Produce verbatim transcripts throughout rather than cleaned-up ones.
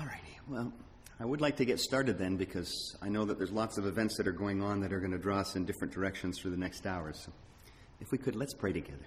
All righty. Well, I would like to get started then, because I know that there's lots of events that are going on that are going to draw us in different directions for the next hours. So if we could, let's pray together.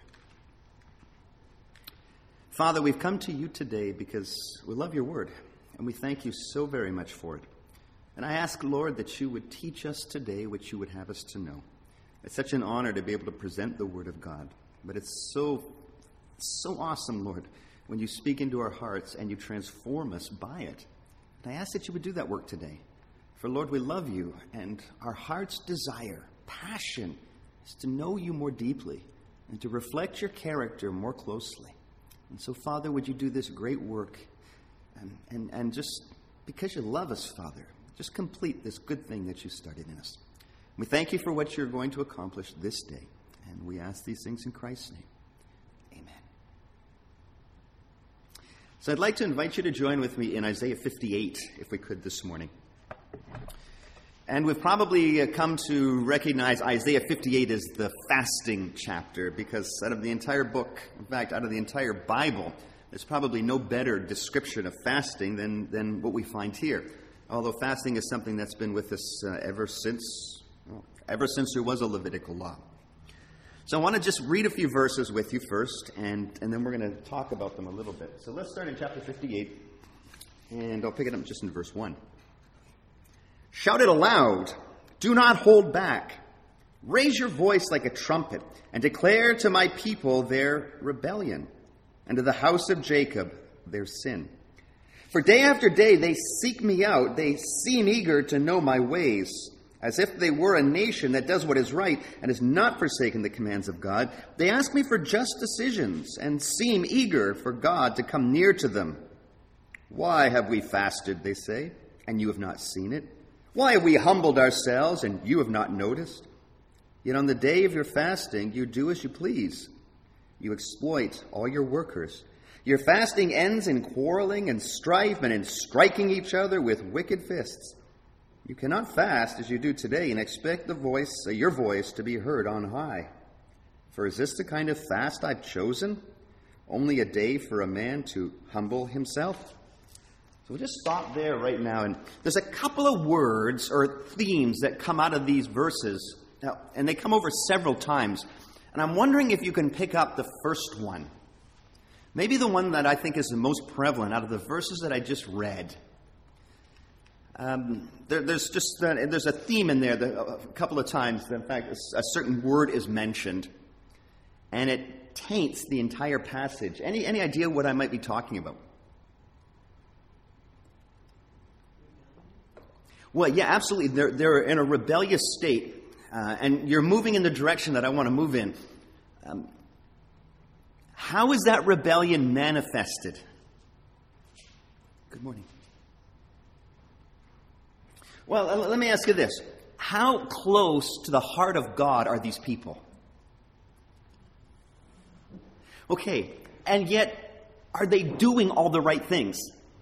Father, we've come to you today because we love your word, and we thank you so very much for it. And I ask, Lord, that you would teach us today what you would have us to know. It's such an honor to be able to present the word of God. But it's so, so awesome, Lord, when you speak into our hearts and you transform us by it. And I ask that you would do that work today. For, Lord, we love you, and our heart's desire, passion, is to know you more deeply and to reflect your character more closely. And so, Father, would you do this great work, and, and, and just because you love us, Father, just complete this good thing that you started in us. We thank you for what you're going to accomplish this day, and we ask these things in Christ's name. Amen. So I'd like to invite you to join with me in Isaiah fifty-eight, if we could, this morning. And we've probably come to recognize Isaiah fifty-eight as the fasting chapter, because out of the entire book, in fact, out of the entire Bible, there's probably no better description of fasting than, than what we find here. Although fasting is something that's been with us uh, ever since, well, ever since there was a Levitical law. So I want to just read a few verses with you first, and, and then we're going to talk about them a little bit. So let's start in chapter fifty-eight, and I'll pick it up just in verse one. Shout it aloud, do not hold back. Raise your voice like a trumpet, and declare to my people their rebellion, and to the house of Jacob their sin. For day after day they seek me out, they seem eager to know my ways, as if they were a nation that does what is right and has not forsaken the commands of God. They ask me for just decisions, and seem eager for God to come near to them. Why have we fasted, they say, and you have not seen it? Why have we humbled ourselves, and you have not noticed? Yet on the day of your fasting, you do as you please. You exploit all your workers. Your fasting ends in quarreling and strife and in striking each other with wicked fists. You cannot fast as you do today and expect the voice, uh, your voice to be heard on high. For is this the kind of fast I've chosen? Only a day for a man to humble himself? So we'll just stop there right now. And there's a couple of words or themes that come out of these verses. Now, and they come over several times. And I'm wondering if you can pick up the first one. Maybe the one that I think is the most prevalent out of the verses that I just read. Um, there, there's just uh, there's a theme in there that, uh, a couple of times. In fact, a, a certain word is mentioned. And it taints the entire passage. Any, any idea what I might be talking about? Well, yeah, absolutely. They're, they're in a rebellious state, uh, and you're moving in the direction that I want to move in. Um, how is that rebellion manifested? Good morning. Well, let me ask you this. How close to the heart of God are these people? Okay, and yet, are they doing all the right things?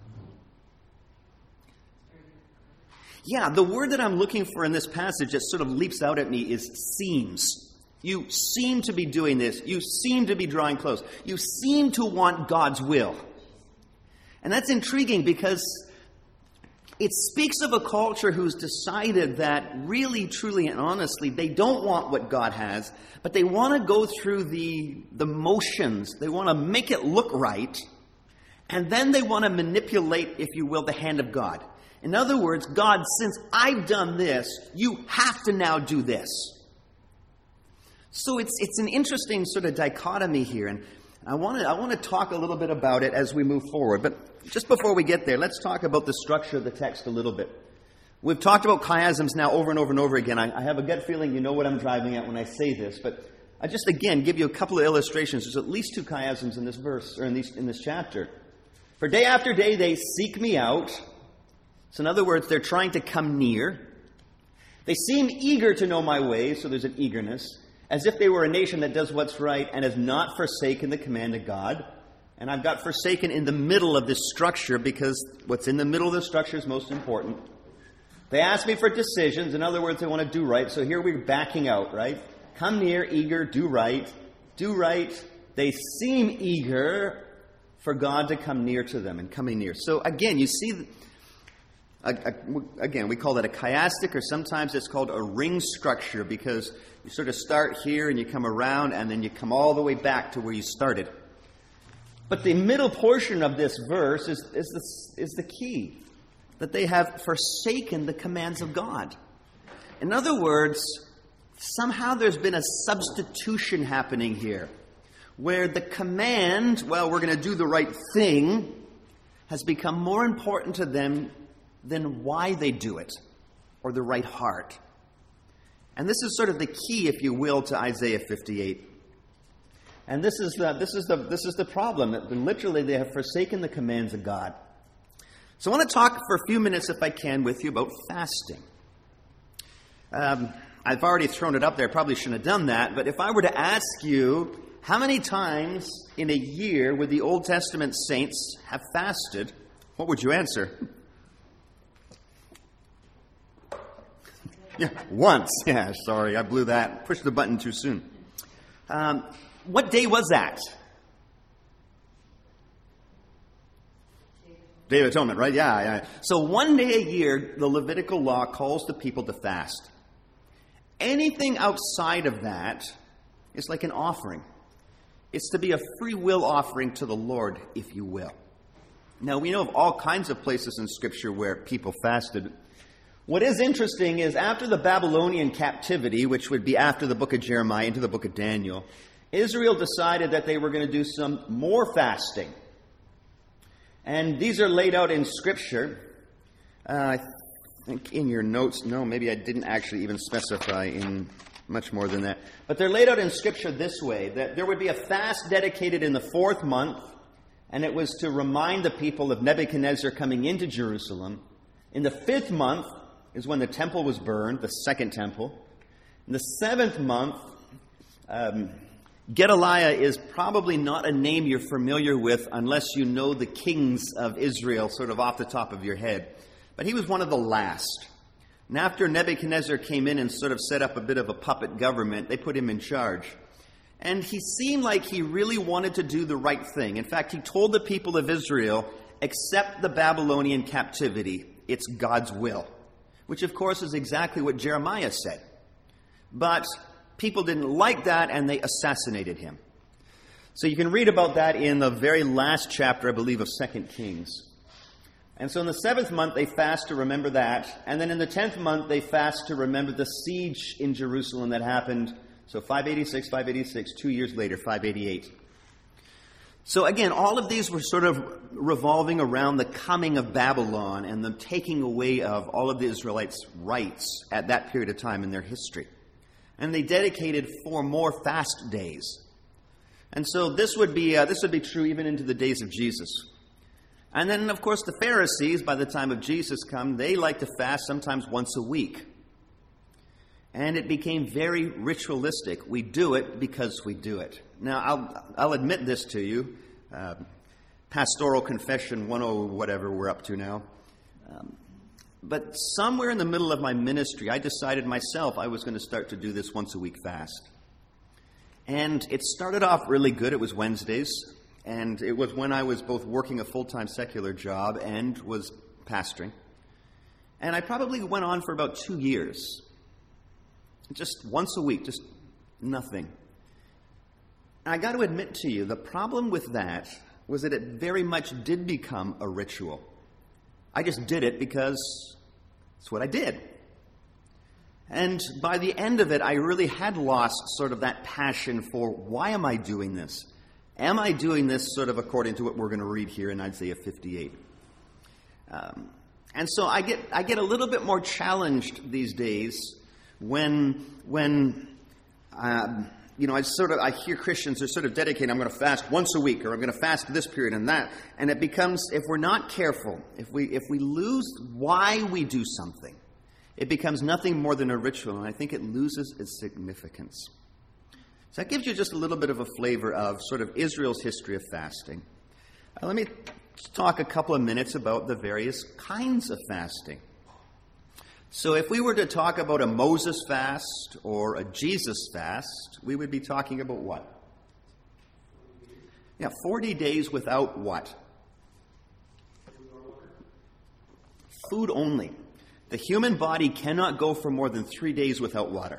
Yeah, the word that I'm looking for in this passage that sort of leaps out at me is seems. You seem to be doing this. You seem to be drawing close. You seem to want God's will. And that's intriguing because it speaks of a culture who's decided that really, truly, and honestly, they don't want what God has, but they want to go through the, the motions. They want to make it look right, and then they want to manipulate, if you will, the hand of God. In other words, God, since I've done this, you have to now do this. So it's it's an interesting sort of dichotomy here, and I want to I want to talk a little bit about it as we move forward. But just before we get there, let's talk about the structure of the text a little bit. We've talked about chiasms now over and over and over again. I, I have a gut feeling you know what I'm driving at when I say this, but I just again give you a couple of illustrations. There's at least two chiasms in this verse or in these in this chapter. For day after day they seek me out. So in other words, they're trying to come near. They seem eager to know my ways, so there's an eagerness, as if they were a nation that does what's right and has not forsaken the command of God. And I've got forsaken in the middle of this structure because what's in the middle of the structure is most important. They ask me for decisions. In other words, they want to do right. So here we're backing out, right? Come near, eager, do right. Do right. They seem eager for God to come near to them and coming near. So again, you see, again, we call that a chiastic, or sometimes it's called a ring structure, because you sort of start here and you come around and then you come all the way back to where you started. But the middle portion of this verse is, is, the, is the key, that they have forsaken the commands of God. In other words, somehow there's been a substitution happening here, where the command, well, we're going to do the right thing, has become more important to them than why they do it, or the right heart. And this is sort of the key, if you will, to Isaiah fifty-eight. And this is the, this is the, this is the problem, that literally they have forsaken the commands of God. So I want to talk for a few minutes, if I can, with you about fasting. Um, I've already thrown it up there. I probably shouldn't have done that. But if I were to ask you, how many times in a year would the Old Testament saints have fasted, what would you answer? Yeah, once. Yeah, sorry, I blew that. Pushed the button too soon. Um, what day was that? Day of Atonement, right? Yeah, yeah. So one day a year, the Levitical law calls the people to fast. Anything outside of that is like an offering. It's to be a free will offering to the Lord, if you will. Now, we know of all kinds of places in Scripture where people fasted. What is interesting is after the Babylonian captivity, which would be after the book of Jeremiah into the book of Daniel, Israel decided that they were going to do some more fasting. And these are laid out in Scripture. Uh, I think in your notes, no, maybe I didn't actually even specify in much more than that. But they're laid out in Scripture this way, that there would be a fast dedicated in the fourth month, and it was to remind the people of Nebuchadnezzar coming into Jerusalem. In the fifth month is when the temple was burned, the second temple. In the seventh month, um, Gedaliah is probably not a name you're familiar with unless you know the kings of Israel sort of off the top of your head. But he was one of the last. And after Nebuchadnezzar came in and sort of set up a bit of a puppet government, they put him in charge. And he seemed like he really wanted to do the right thing. In fact, he told the people of Israel, accept the Babylonian captivity. It's God's will. Which, of course, is exactly what Jeremiah said. But people didn't like that, and they assassinated him. So you can read about that in the very last chapter, I believe, of Second Kings. And so in the seventh month, they fast to remember that. And then in the tenth month, they fast to remember the siege in Jerusalem that happened. So five eighty-six, five eighty-six, two years later, five eighty-eight. So again, all of these were sort of revolving around the coming of Babylon and the taking away of all of the Israelites' rights at that period of time in their history. And they dedicated four more fast days. And so this would be uh, this would be true even into the days of Jesus. And then, of course, the Pharisees, by the time of Jesus come, they like to fast sometimes once a week. And it became very ritualistic. We do it because we do it. Now, I'll, I'll admit this to you. Uh, Pastoral Confession one oh whatever we're up to now. Um, but somewhere in the middle of my ministry, I decided myself I was going to start to do this once a week fast. And it started off really good. It was Wednesdays. And it was when I was both working a full-time secular job and was pastoring. And I probably went on for about two years. Just once a week, just nothing. And I got to admit to you, the problem with that was that it very much did become a ritual. I just did it because it's what I did. And by the end of it, I really had lost sort of that passion for, why am I doing this? Am I doing this sort of according to what we're going to read here in Isaiah fifty-eight? Um, and so I get I get a little bit more challenged these days when when um, you know I sort of I hear Christians are sort of dedicating, I'm going to fast once a week, or I'm going to fast this period and that, and it becomes, if we're not careful, if we if we lose why we do something, it becomes nothing more than a ritual, and I think it loses its significance. So that gives you just a little bit of a flavor of sort of Israel's history of fasting. Uh, let me talk a couple of minutes about the various kinds of fasting. So if we were to talk about a Moses fast or a Jesus fast, we would be talking about what? Yeah, forty days without what? Food only. The human body cannot go for more than three days without water.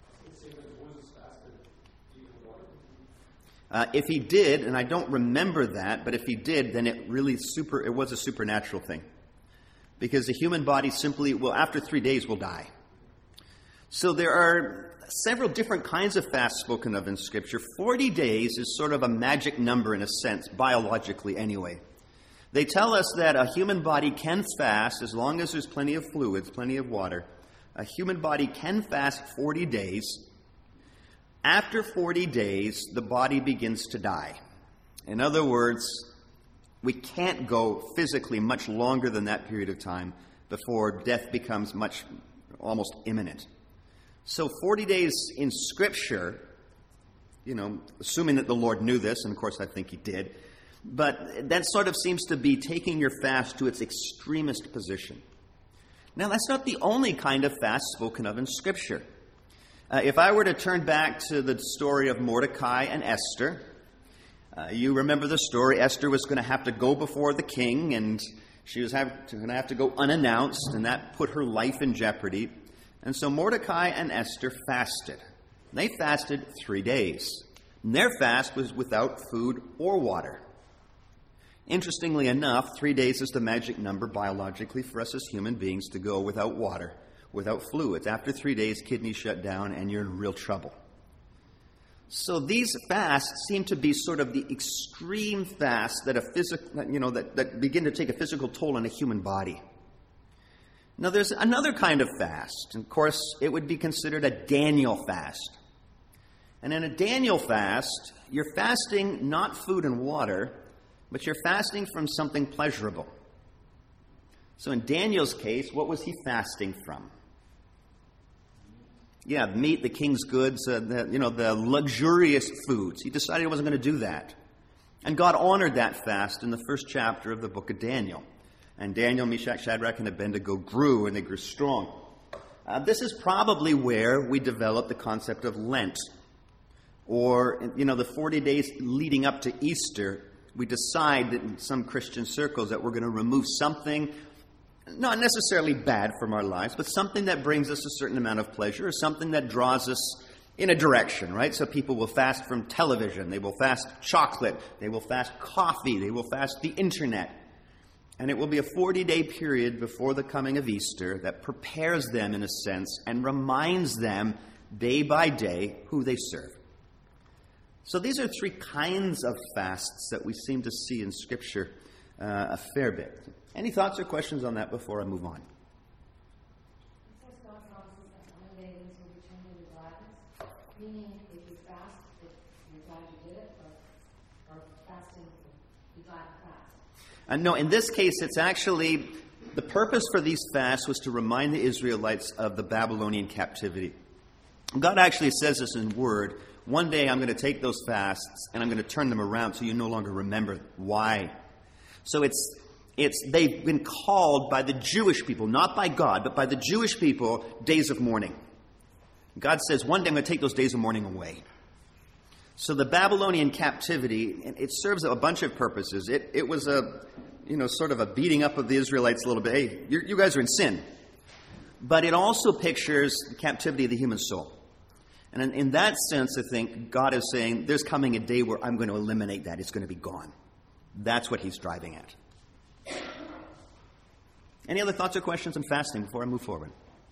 Uh, if he did, and I don't remember that, but if he did, then it really super, it was a supernatural thing. Because the human body simply, well, after three days will die. So there are several different kinds of fasts spoken of in Scripture. Forty days is sort of a magic number in a sense, biologically anyway. They tell us that a human body can fast as long as there's plenty of fluids, plenty of water. A human body can fast forty days. After forty days, the body begins to die. In other words, we can't go physically much longer than that period of time before death becomes much, almost imminent. So forty days in Scripture, you know, assuming that the Lord knew this, and of course I think he did, but that sort of seems to be taking your fast to its extremist position. Now, that's not the only kind of fast spoken of in Scripture. Uh, if I were to turn back to the story of Mordecai and Esther, uh, you remember the story. Esther was going to have to go before the king, and she was going to have to go unannounced, and that put her life in jeopardy. And so Mordecai and Esther fasted. They fasted three days. And their fast was without food or water. Interestingly enough, three days is the magic number biologically for us as human beings to go without water, without fluids. After three days, kidneys shut down and you're in real trouble. So these fasts seem to be sort of the extreme fasts that a physical, you know, that, that begin to take a physical toll on a human body. Now, there's another kind of fast. And of course, it would be considered a Daniel fast. And in a Daniel fast, you're fasting not food and water, but you're fasting from something pleasurable. So in Daniel's case, what was he fasting from? Yeah, meat, the king's goods, uh, the, you know, the luxurious foods. He decided he wasn't going to do that. And God honored that fast in the first chapter of the book of Daniel. And Daniel, Meshach, Shadrach, and Abednego grew, and they grew strong. Uh, this is probably where we developed the concept of Lent. Or, you know, the forty days leading up to Easter, we decide that in some Christian circles that we're going to remove something, not necessarily bad from our lives, but something that brings us a certain amount of pleasure, or something that draws us in a direction, right? So people will fast from television, they will fast chocolate, they will fast coffee, they will fast the internet. And it will be a forty-day period before the coming of Easter that prepares them, in a sense, and reminds them day by day who they serve. So these are three kinds of fasts that we seem to see in Scripture uh, a fair bit. Any thoughts or questions on that before I move on? Meaning, if you fast, you're glad you did it, or, or fasting, you're glad to fast? Uh, no, in this case, it's actually, the purpose for these fasts was to remind the Israelites of the Babylonian captivity. God actually says this in Word. One day I'm going to take those fasts and I'm going to turn them around so you no longer remember why. So it's, it's they've been called by the Jewish people, not by God, but by the Jewish people, days of mourning. God says, one day I'm going to take those days of mourning away. So the Babylonian captivity, it serves a bunch of purposes. It, it was a, you know, sort of a beating up of the Israelites a little bit. Hey, you're, you guys are in sin. But it also pictures the captivity of the human soul. And in, in that sense, I think God is saying, there's coming a day where I'm going to eliminate that. It's going to be gone. That's what he's driving at. Any other thoughts or questions on fasting before I move forward?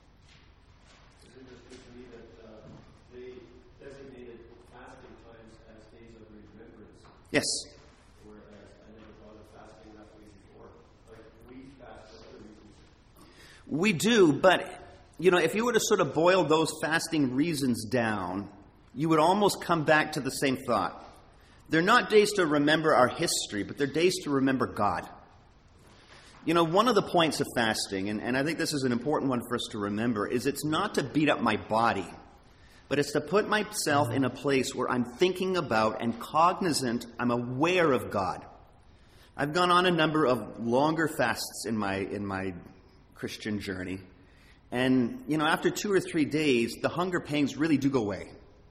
Yes. Whereas I never thought of fasting that way before. Like we fast for other reasons. We do, but, you know, if you were to sort of boil those fasting reasons down, you would almost come back to the same thought. They're not days to remember our history, but they're days to remember God. You know, one of the points of fasting, and, and I think this is an important one for us to remember, is it's not to beat up my body, but it's to put myself in a place where I'm thinking about and cognizant, I'm aware of God. I've gone on a number of longer fasts in my in my Christian journey. And, you know, after two or three days, the hunger pangs really do go away.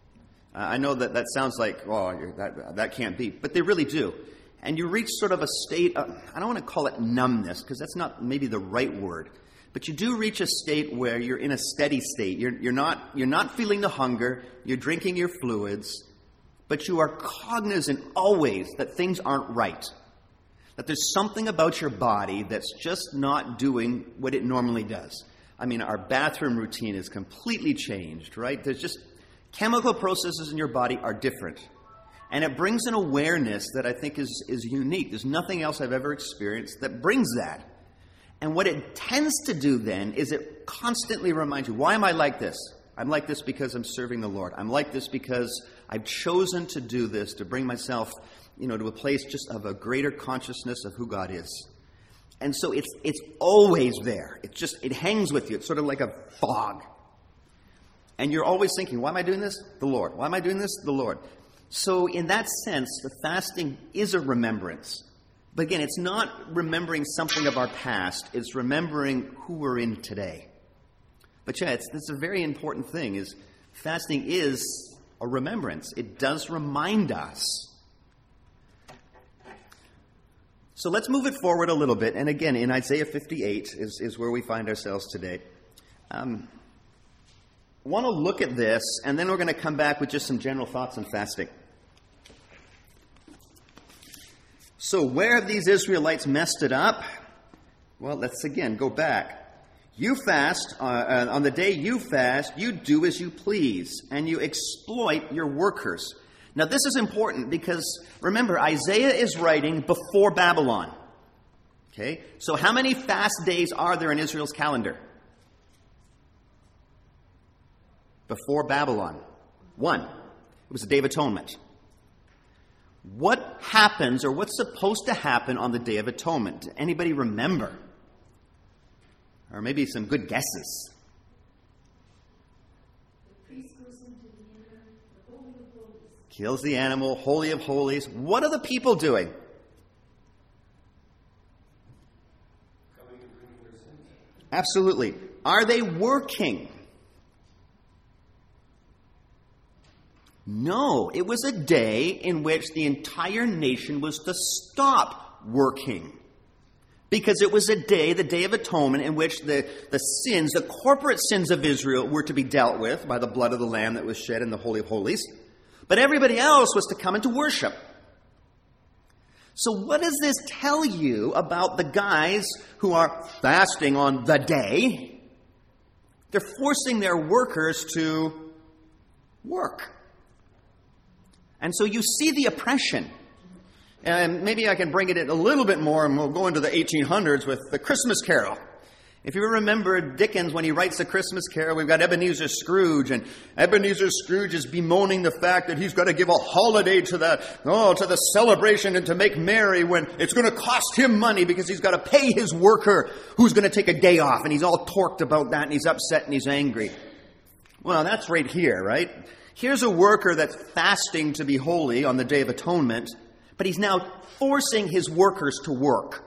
Uh, I know that that sounds like, oh, you're- that, that can't be, but they really do. And you reach sort of a state of, I don't want to call it numbness, because that's not maybe the right word, but you do reach a state where you're in a steady state. You're, you're not, you're not feeling the hunger, you're drinking your fluids, but you are cognizant always that things aren't right. That there's something about your body that's just not doing what it normally does. I mean, our bathroom routine is completely changed, right? There's just chemical processes in your body are different. And it brings an awareness that I think is, is unique. There's nothing else I've ever experienced that brings that. And what it tends to do then is it constantly reminds you, why am I like this? I'm like this because I'm serving the Lord. I'm like this because I've chosen to do this, to bring myself, you know, to a place just of a greater consciousness of who God is. And so it's it's always there. It just, it hangs with you. It's sort of like a fog. And you're always thinking, why am I doing this? The Lord. Why am I doing this? The Lord. So in that sense, the fasting is a remembrance. But again, it's not remembering something of our past. It's remembering who we're in today. But yeah, it's, it's a very important thing, is fasting is a remembrance. It does remind us. So let's move it forward a little bit. And again, in Isaiah fifty-eight is, is where we find ourselves today. Um, I want to look at this, and then we're going to come back with just some general thoughts on fasting. So where have these Israelites messed it up? Well, let's again go back. You fast, uh, uh, on the day you fast, you do as you please, and you exploit your workers. Now, this is important because, remember, Isaiah is writing before Babylon. Okay? So how many fast days are there in Israel's calendar? Before Babylon. One. It was the Day of Atonement. What happens, or what's supposed to happen on the Day of Atonement? Anybody remember? Or maybe some good guesses. The priest goes into the inner, the Holy of Holies. Kills the animal, Holy of Holies. What are the people doing? Coming and bringing their sins. Absolutely. Are they working? No, it was a day in which the entire nation was to stop working. Because it was a day, the Day of Atonement, in which the, the sins, the corporate sins of Israel were to be dealt with by the blood of the Lamb that was shed in the Holy of Holies. But everybody else was to come into worship. So what does this tell you about the guys who are fasting on the day? They're forcing their workers to work. And so you see the oppression. And maybe I can bring it in a little bit more, and we'll go into the eighteen hundreds with the Christmas Carol. If you remember Dickens, when he writes the Christmas Carol, we've got Ebenezer Scrooge, and Ebenezer Scrooge is bemoaning the fact that he's got to give a holiday to that, oh, to the celebration and to make merry when it's going to cost him money because he's got to pay his worker who's going to take a day off, and he's all torqued about that, and he's upset and he's angry. Well, that's right here, right? Here's a worker that's fasting to be holy on the Day of Atonement, but he's now forcing his workers to work.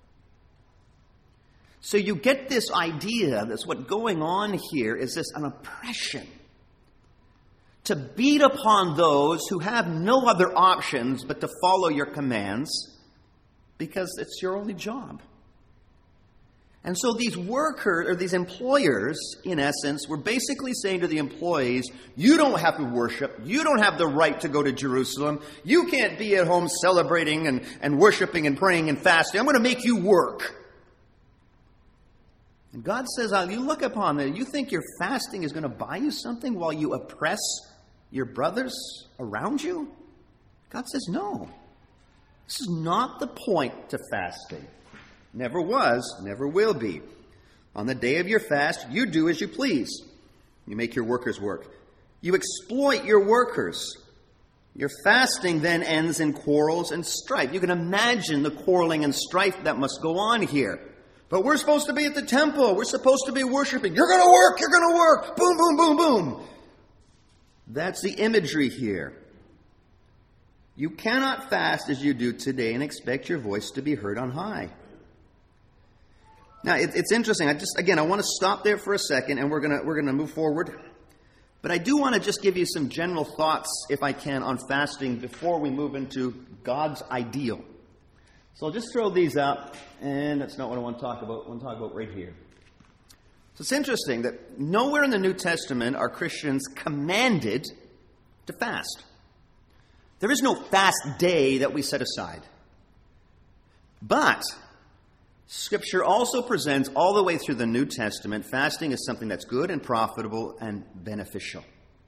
So you get this idea that what's going on here is this an oppression to beat upon those who have no other options but to follow your commands because it's your only job. And so these workers, or these employers, in essence, were basically saying to the employees, you don't have to worship. You don't have the right to go to Jerusalem. You can't be at home celebrating and, and worshiping and praying and fasting. I'm going to make you work. And God says, oh, you look upon that. You think your fasting is going to buy you something while you oppress your brothers around you? God says, no. This is not the point to fasting. Never was, never will be. On the day of your fast, you do as you please. You make your workers work. You exploit your workers. Your fasting then ends in quarrels and strife. You can imagine the quarreling and strife that must go on here. But we're supposed to be at the temple. We're supposed to be worshiping. You're going to work. You're going to work. Boom, boom, boom, boom. That's the imagery here. You cannot fast as you do today and expect your voice to be heard on high. Now, it, it's interesting. I just, again, I want to stop there for a second, and we're going to we're going to move forward. But I do want to just give you some general thoughts, if I can, on fasting before we move into God's ideal. So I'll just throw these up, and that's not what I want to talk about. I want to talk about right here. So it's interesting that nowhere in the New Testament are Christians commanded to fast. There is no fast day that we set aside. But Scripture also presents all the way through the New Testament fasting as something that's good and profitable and beneficial.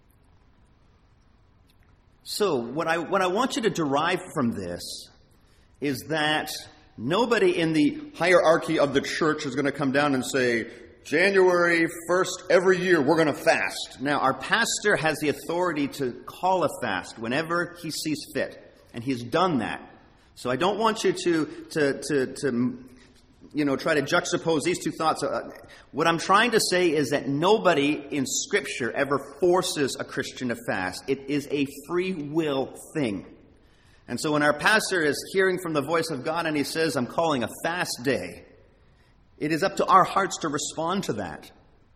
So what I what I want you to derive from this is that nobody in the hierarchy of the church is going to come down and say, January first every year we're going to fast. Now, our pastor has the authority to call a fast whenever he sees fit, and he's done that. So I don't want you to to to, to you know, try to juxtapose these two thoughts. Uh, what I'm trying to say is that nobody in Scripture ever forces a Christian to fast. It is a free will thing. And so when our pastor is hearing from the voice of God and he says, I'm calling a fast day, it is up to our hearts to respond to that.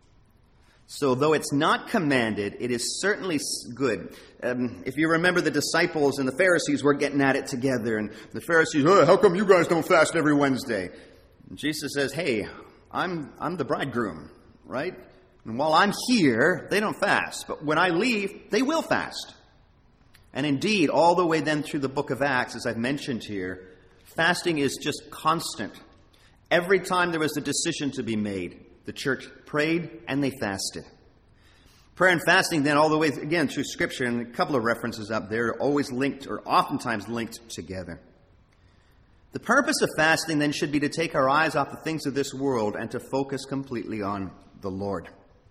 So though it's not commanded, it is certainly good. Um, if you remember, the disciples and the Pharisees were getting at it together. And the Pharisees, oh, how come you guys don't fast every Wednesday? And Jesus says, hey, I'm I'm the bridegroom, right? And while I'm here, they don't fast. But when I leave, they will fast. And indeed, all the way then through the book of Acts, as I've mentioned here, fasting is just constant. Every time there was a decision to be made, the church prayed and they fasted. Prayer and fasting then all the way, again, through Scripture, and a couple of references up there, are always linked or oftentimes linked together. The purpose of fasting then should be to take our eyes off the things of this world and to focus completely on the Lord.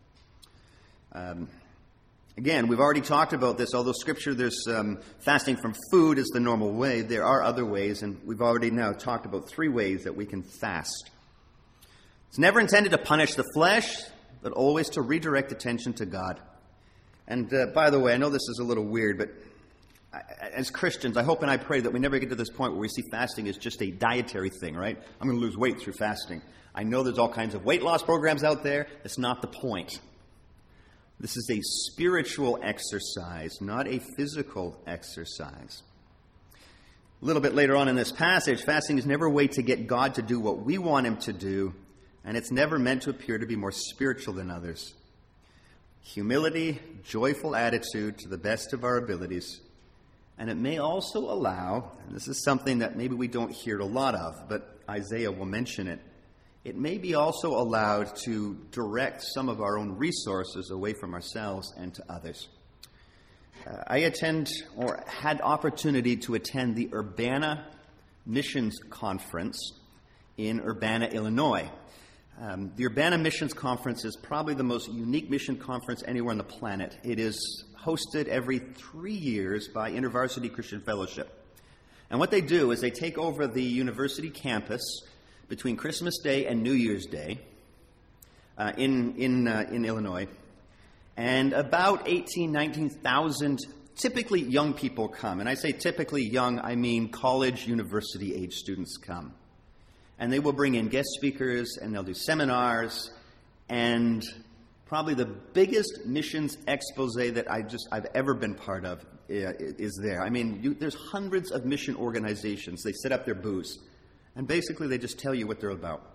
Um, again, we've already talked about this. Although Scripture, there's um, fasting from food is the normal way, there are other ways, and we've already now talked about three ways that we can fast. It's never intended to punish the flesh, but always to redirect attention to God. And uh, by the way, I know this is a little weird, but as Christians, I hope and I pray that we never get to this point where we see fasting as just a dietary thing, right? I'm going to lose weight through fasting. I know there's all kinds of weight loss programs out there. That's not the point. This is a spiritual exercise, not a physical exercise. A little bit later on in this passage, fasting is never a way to get God to do what we want him to do, and it's never meant to appear to be more spiritual than others. Humility, joyful attitude to the best of our abilities. And it may also allow, and this is something that maybe we don't hear a lot of, but Isaiah will mention it, it may be also allowed to direct some of our own resources away from ourselves and to others. Uh, I attend, or had opportunity to attend, the Urbana Missions Conference in Urbana, Illinois. Um, the Urbana Missions Conference is probably the most unique mission conference anywhere on the planet. It is hosted every three years by InterVarsity Christian Fellowship. And what they do is they take over the university campus between Christmas Day and New Year's Day uh, in in uh, in Illinois. And about eighteen, nineteen thousand typically young people come. And I say typically young, I mean college, university age students come. And they will bring in guest speakers, and they'll do seminars, and probably the biggest missions expose that I just I've ever been part of is there. I mean, you, there's hundreds of mission organizations. They set up their booths, and basically they just tell you what they're about.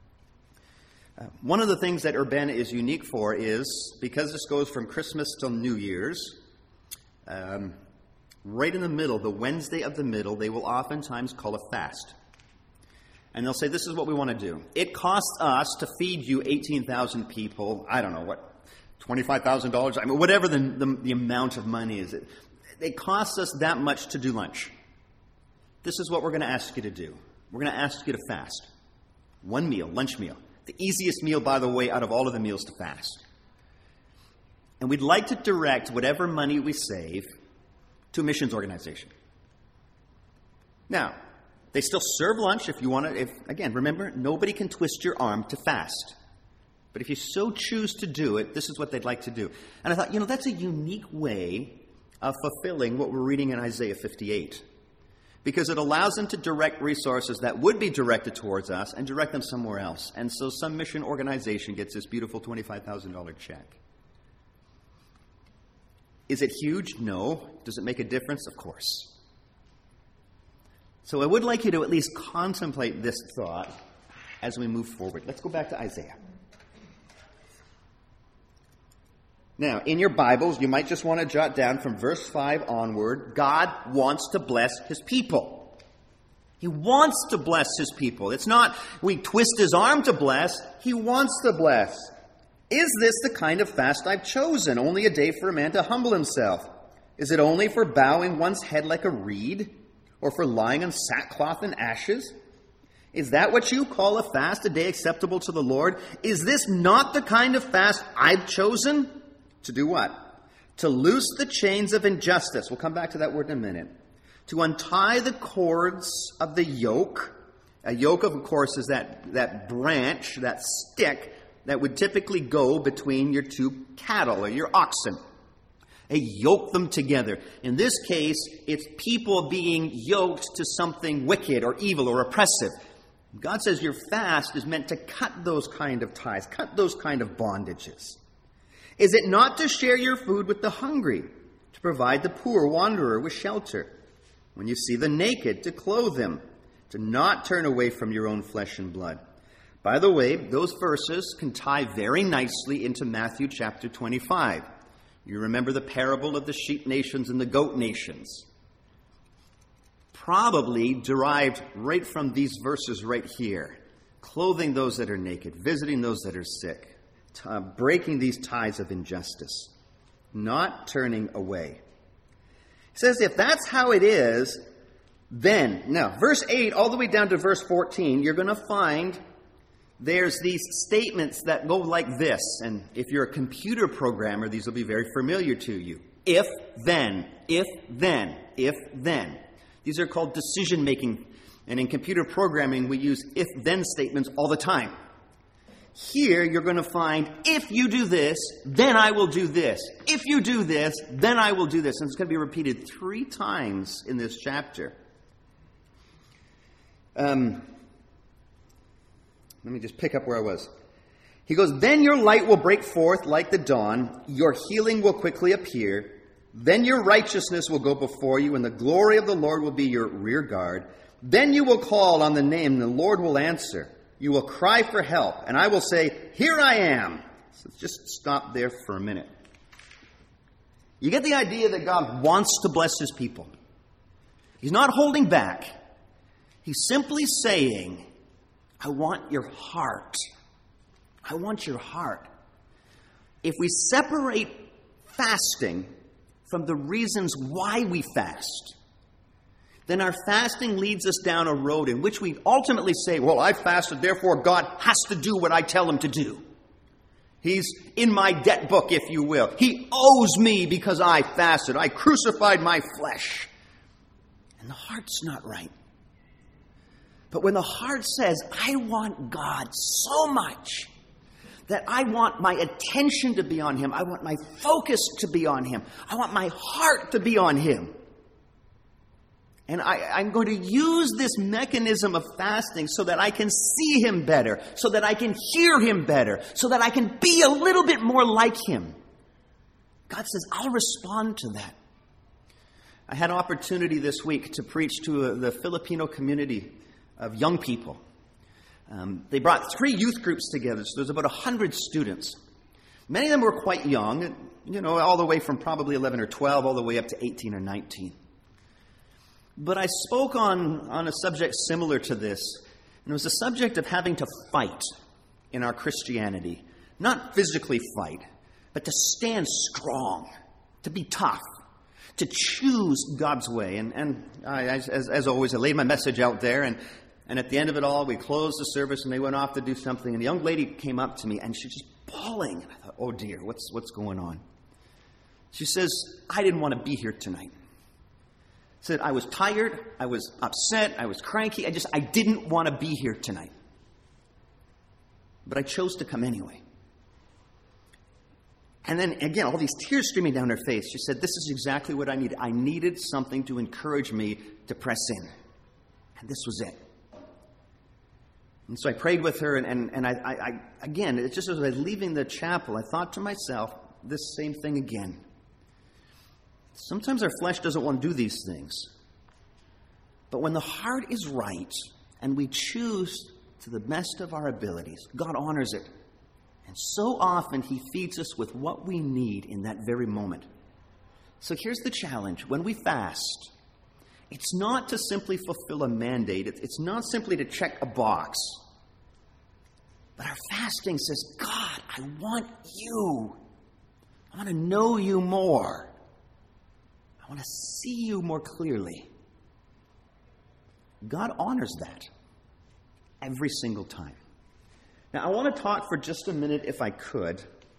Uh, one of the things that Urbana is unique for is, because this goes from Christmas till New Year's, um, right in the middle, the Wednesday of the middle, they will oftentimes call a fast. And they'll say, this is what we want to do. It costs us to feed you eighteen thousand people, I don't know, what, twenty-five thousand dollars? I mean, whatever the, the, the amount of money is. It, it costs us that much to do lunch. This is what we're going to ask you to do. We're going to ask you to fast. One meal, lunch meal. The easiest meal, by the way, out of all of the meals to fast. And we'd like to direct whatever money we save to a missions organization. Now, they still serve lunch if you want to. If, again, remember, nobody can twist your arm to fast. But if you so choose to do it, this is what they'd like to do. And I thought, you know, that's a unique way of fulfilling what we're reading in Isaiah fifty-eight. Because it allows them to direct resources that would be directed towards us and direct them somewhere else. And so some mission organization gets this beautiful twenty-five thousand dollars check. Is it huge? No. Does it make a difference? Of course. So I would like you to at least contemplate this thought as we move forward. Let's go back to Isaiah. Now, in your Bibles, you might just want to jot down from verse five onward, God wants to bless his people. He wants to bless his people. It's not we twist his arm to bless. He wants to bless. Is this the kind of fast I've chosen? Only a day for a man to humble himself. Is it only for bowing one's head like a reed? Or for lying in sackcloth and ashes? Is that what you call a fast, a day acceptable to the Lord? Is this not the kind of fast I've chosen? To do what? To loose the chains of injustice. We'll come back to that word in a minute. To untie the cords of the yoke. A yoke, of course, is that, that branch, that stick, that would typically go between your two cattle or your oxen. They yoke them together. In this case, it's people being yoked to something wicked or evil or oppressive. God says your fast is meant to cut those kind of ties, cut those kind of bondages. Is it not to share your food with the hungry, to provide the poor wanderer with shelter? When you see the naked, to clothe them, to not turn away from your own flesh and blood. By the way, those verses can tie very nicely into Matthew chapter twenty-five. You remember the parable of the sheep nations and the goat nations. Probably derived right from these verses right here. Clothing those that are naked, visiting those that are sick. Uh, breaking these ties of injustice, not turning away. He says if that's how it is, then, now, verse eight all the way down to verse fourteen, you're going to find there's these statements that go like this, and if you're a computer programmer, these will be very familiar to you. If, then, if, then, if, then. These are called decision-making, and in computer programming, we use if-then statements all the time. Here, you're going to find, if you do this, then I will do this. If you do this, then I will do this. And it's going to be repeated three times in this chapter. Um, let me just pick up where I was. He goes, then your light will break forth like the dawn. Your healing will quickly appear. Then your righteousness will go before you, and the glory of the Lord will be your rear guard. Then you will call on the name, and the Lord will answer. You will cry for help, and I will say, here I am. So just stop there for a minute. You get the idea that God wants to bless his people. He's not holding back. He's simply saying, I want your heart. I want your heart. If we separate fasting from the reasons why we fast, then our fasting leads us down a road in which we ultimately say, well, I fasted, therefore God has to do what I tell him to do. He's in my debt book, if you will. He owes me because I fasted. I crucified my flesh. And the heart's not right. But when the heart says, I want God so much that I want my attention to be on him, I want my focus to be on him, I want my heart to be on him, and I, I'm going to use this mechanism of fasting so that I can see him better, so that I can hear him better, so that I can be a little bit more like him. God says, I'll respond to that. I had an opportunity this week to preach to a, the Filipino community of young people. Um, they brought three youth groups together, so there's about one hundred students. Many of them were quite young, you know, all the way from probably eleven or twelve, all the way up to eighteen or nineteen. But I spoke on, on a subject similar to this, and it was the subject of having to fight in our Christianity. Not physically fight, but to stand strong, to be tough, to choose God's way. And, and I, as, as always, I laid my message out there, and, and at the end of it all, we closed the service, and they went off to do something, and a young lady came up to me, and she was just bawling. And I thought, oh dear, what's, what's going on? She says, I didn't want to be here tonight. Said, I was tired, I was upset, I was cranky, I just, I didn't want to be here tonight. But I chose to come anyway. And then, again, all these tears streaming down her face. She said, this is exactly what I needed. I needed something to encourage me to press in. And this was it. And so I prayed with her, and, and, and I, I, I, again, it's just as I was leaving the chapel, I thought to myself this same thing again. Sometimes our flesh doesn't want to do these things. But when the heart is right and we choose to the best of our abilities, God honors it. And so often he feeds us with what we need in that very moment. So here's the challenge. When we fast, it's not to simply fulfill a mandate. It's not simply to check a box. But our fasting says, God, I want you. I want to know you more. I want to see you more clearly. God honors that every single time. Now, I want to talk for just a minute, if I could.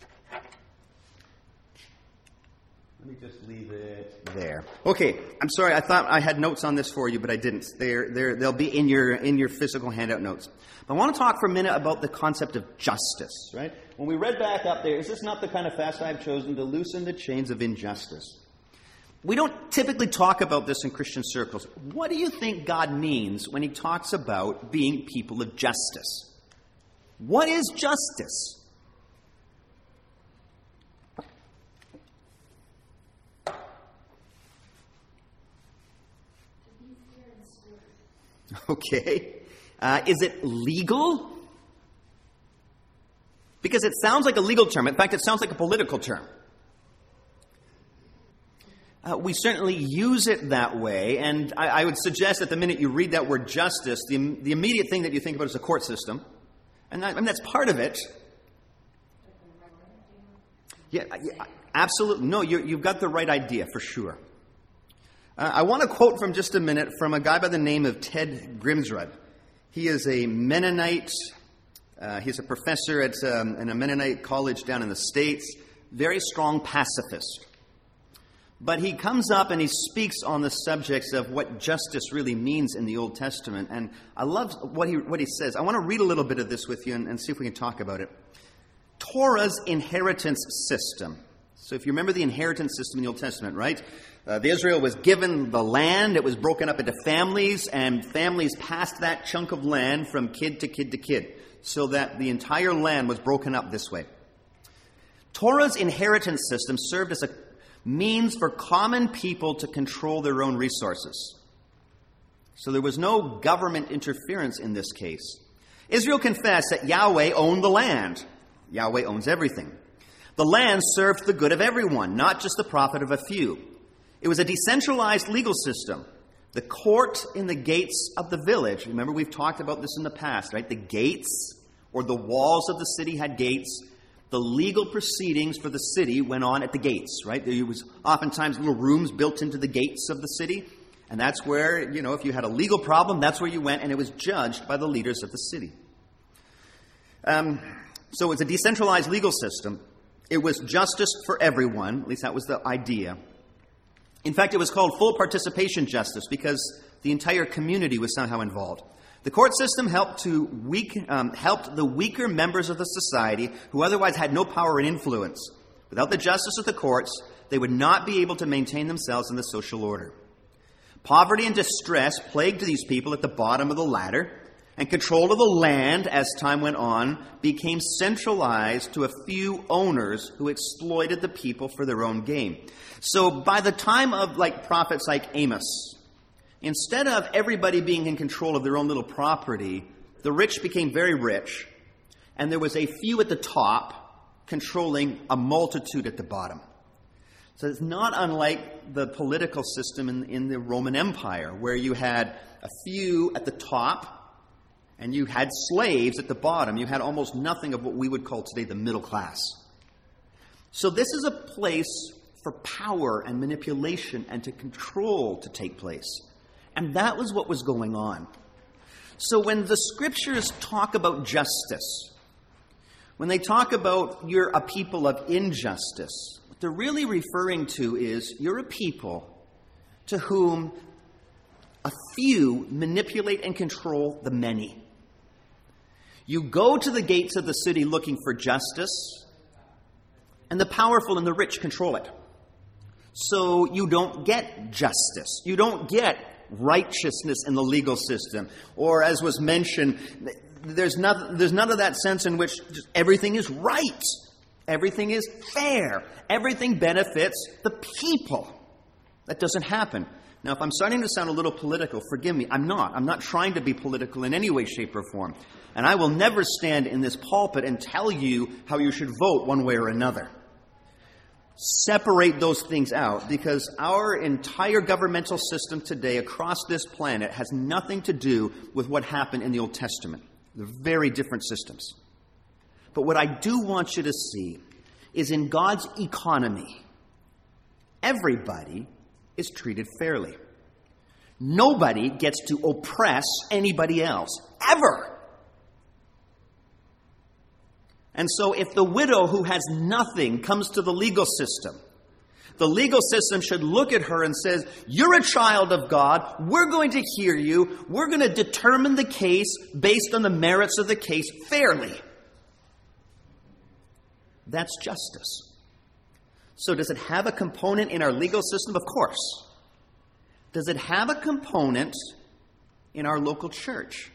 Let me just leave it there. Okay, I'm sorry. I thought I had notes on this for you, but I didn't. They're, they're, they'll be in your in your physical handout notes. But I want to talk for a minute about the concept of justice, right? When we read back up there, is this not the kind of fast I've chosen to loosen the chains of injustice? We don't typically talk about this in Christian circles. What do you think God means when he talks about being people of justice? What is justice? Okay. Uh, is it legal? Because it sounds like a legal term. In fact, it sounds like a political term. Uh, we certainly use it that way, and I, I would suggest that the minute you read that word justice, the, the immediate thing that you think about is a court system. And that, I mean, that's part of it. Yeah, yeah absolutely. No, you, you've got the right idea, for sure. Uh, I want to quote from just a minute from a guy by the name of Ted Grimsrud. He is a Mennonite. Uh, he's a professor at um, in a Mennonite college down in the States. Very strong pacifist. But he comes up and he speaks on the subjects of what justice really means in the Old Testament. And I love what he what he says. I want to read a little bit of this with you and, and see if we can talk about it. Torah's inheritance system. So if you remember the inheritance system in the Old Testament, right? Uh, the Israel was given the land. It was broken up into families, and families passed that chunk of land from kid to kid to kid, so that the entire land was broken up this way. Torah's inheritance system served as a means for common people to control their own resources. So there was no government interference in this case. Israel confessed that Yahweh owned the land. Yahweh owns everything. The land served the good of everyone, not just the profit of a few. It was a decentralized legal system. The court in the gates of the village, remember we've talked about this in the past, right? The gates or the walls of the city had gates. The legal proceedings for the city went on at the gates, right? There was oftentimes little rooms built into the gates of the city. And that's where, you know, if you had a legal problem, that's where you went, and it was judged by the leaders of the city. Um, so it's a decentralized legal system. It was justice for everyone, at least that was the idea. In fact, it was called full participation justice because the entire community was somehow involved. The court system helped to weak, um, helped the weaker members of the society who otherwise had no power and influence. Without the justice of the courts, they would not be able to maintain themselves in the social order. Poverty and distress plagued these people at the bottom of the ladder, and control of the land, as time went on, became centralized to a few owners who exploited the people for their own gain. So by the time of like prophets like Amos, instead of everybody being in control of their own little property, the rich became very rich, and there was a few at the top controlling a multitude at the bottom. So it's not unlike the political system in, in the Roman Empire, where you had a few at the top, and you had slaves at the bottom. You had almost nothing of what we would call today the middle class. So this is a place for power and manipulation and to control to take place. And that was what was going on. So when the scriptures talk about justice, when they talk about you're a people of injustice, what they're really referring to is you're a people to whom a few manipulate and control the many. You go to the gates of the city looking for justice, and the powerful and the rich control it. So you don't get justice. You don't get righteousness in the legal system. Or as was mentioned, there's, not, there's none of that sense in which just everything is right. Everything is fair. Everything benefits the people. That doesn't happen. Now, if I'm starting to sound a little political, forgive me. I'm not. I'm not trying to be political in any way, shape, or form. And I will never stand in this pulpit and tell you how you should vote one way or another. Separate those things out, because our entire governmental system today across this planet has nothing to do with what happened in the Old Testament. They're very different systems. But what I do want you to see is in God's economy, everybody is treated fairly. Nobody gets to oppress anybody else, ever. And so if the widow who has nothing comes to the legal system, the legal system should look at her and says, you're a child of God. We're going to hear you. We're going to determine the case based on the merits of the case fairly. That's justice. So does it have a component in our legal system? Of course. Does it have a component in our local church?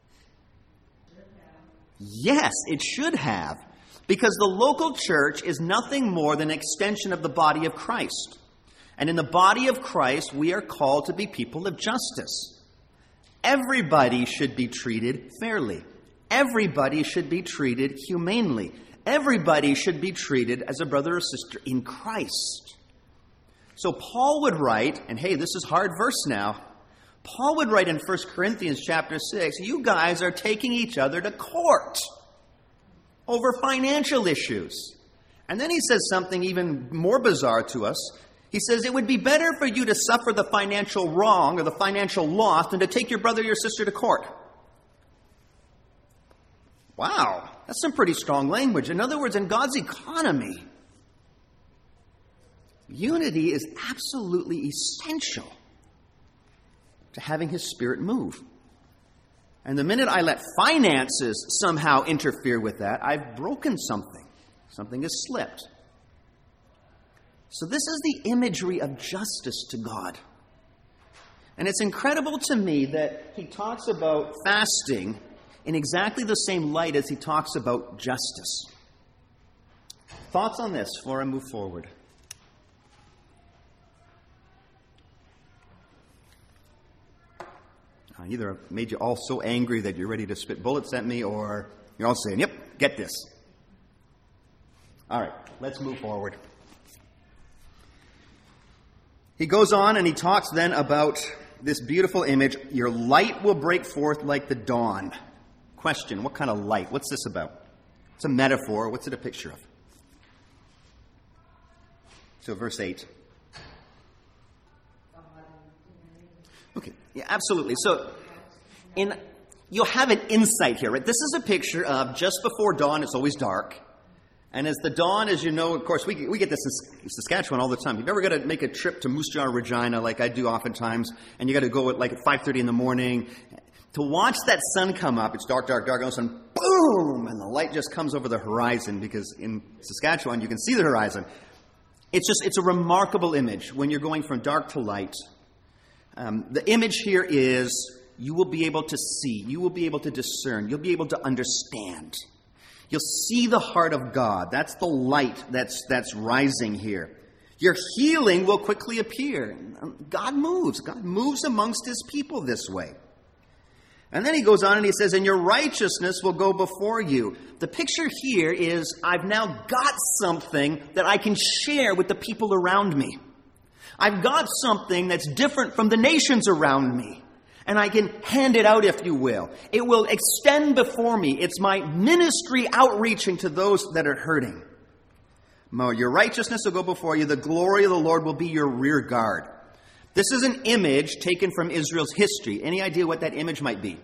Yes, it should have, because the local church is nothing more than an extension of the body of Christ. And in the body of Christ, we are called to be people of justice. Everybody should be treated fairly. Everybody should be treated humanely. Everybody should be treated as a brother or sister in Christ. So Paul would write, and hey, this is hard verse now, Paul would write in First Corinthians chapter six, you guys are taking each other to court over financial issues. And then he says something even more bizarre to us. He says, it would be better for you to suffer the financial wrong or the financial loss than to take your brother or your sister to court. Wow, that's some pretty strong language. In other words, in God's economy, unity is absolutely essential to having His Spirit move. And the minute I let finances somehow interfere with that, I've broken something. Something has slipped. So this is the imagery of justice to God. And it's incredible to me that he talks about fasting in exactly the same light as he talks about justice. Thoughts on this before I move forward? I either made you all so angry that you're ready to spit bullets at me, or you're all saying, yep, get this. All right, let's move forward. He goes on and he talks then about this beautiful image. Your light will break forth like the dawn. Question, what kind of light? What's this about? It's a metaphor. What's it a picture of? So verse eight. Okay, yeah, absolutely. So in you'll have an insight here, right? This is a picture of just before dawn, it's always dark. And as the dawn, as you know, of course, we we get this in Saskatchewan all the time. You've ever got to make a trip to Moose Jaw, Regina, like I do oftentimes, and you got to go at like at five thirty in the morning to watch that sun come up. It's dark, dark, dark, and all of a sudden, boom, and the light just comes over the horizon, because in Saskatchewan you can see the horizon. It's just, it's a remarkable image when you're going from dark to light. Um, the image here is you will be able to see, you will be able to discern, you'll be able to understand. You'll see the heart of God. That's the light that's that's rising here. Your healing will quickly appear. God moves. God moves amongst His people this way. And then he goes on and he says, and your righteousness will go before you. The picture here is I've now got something that I can share with the people around me. I've got something that's different from the nations around me. And I can hand it out, if you will. It will extend before me. It's my ministry outreaching to those that are hurting. Your righteousness will go before you. The glory of the Lord will be your rear guard. This is an image taken from Israel's history. Any idea what that image might be?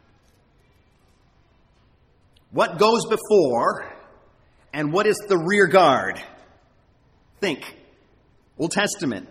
What goes before and what is the rear guard? Think. Old Testament.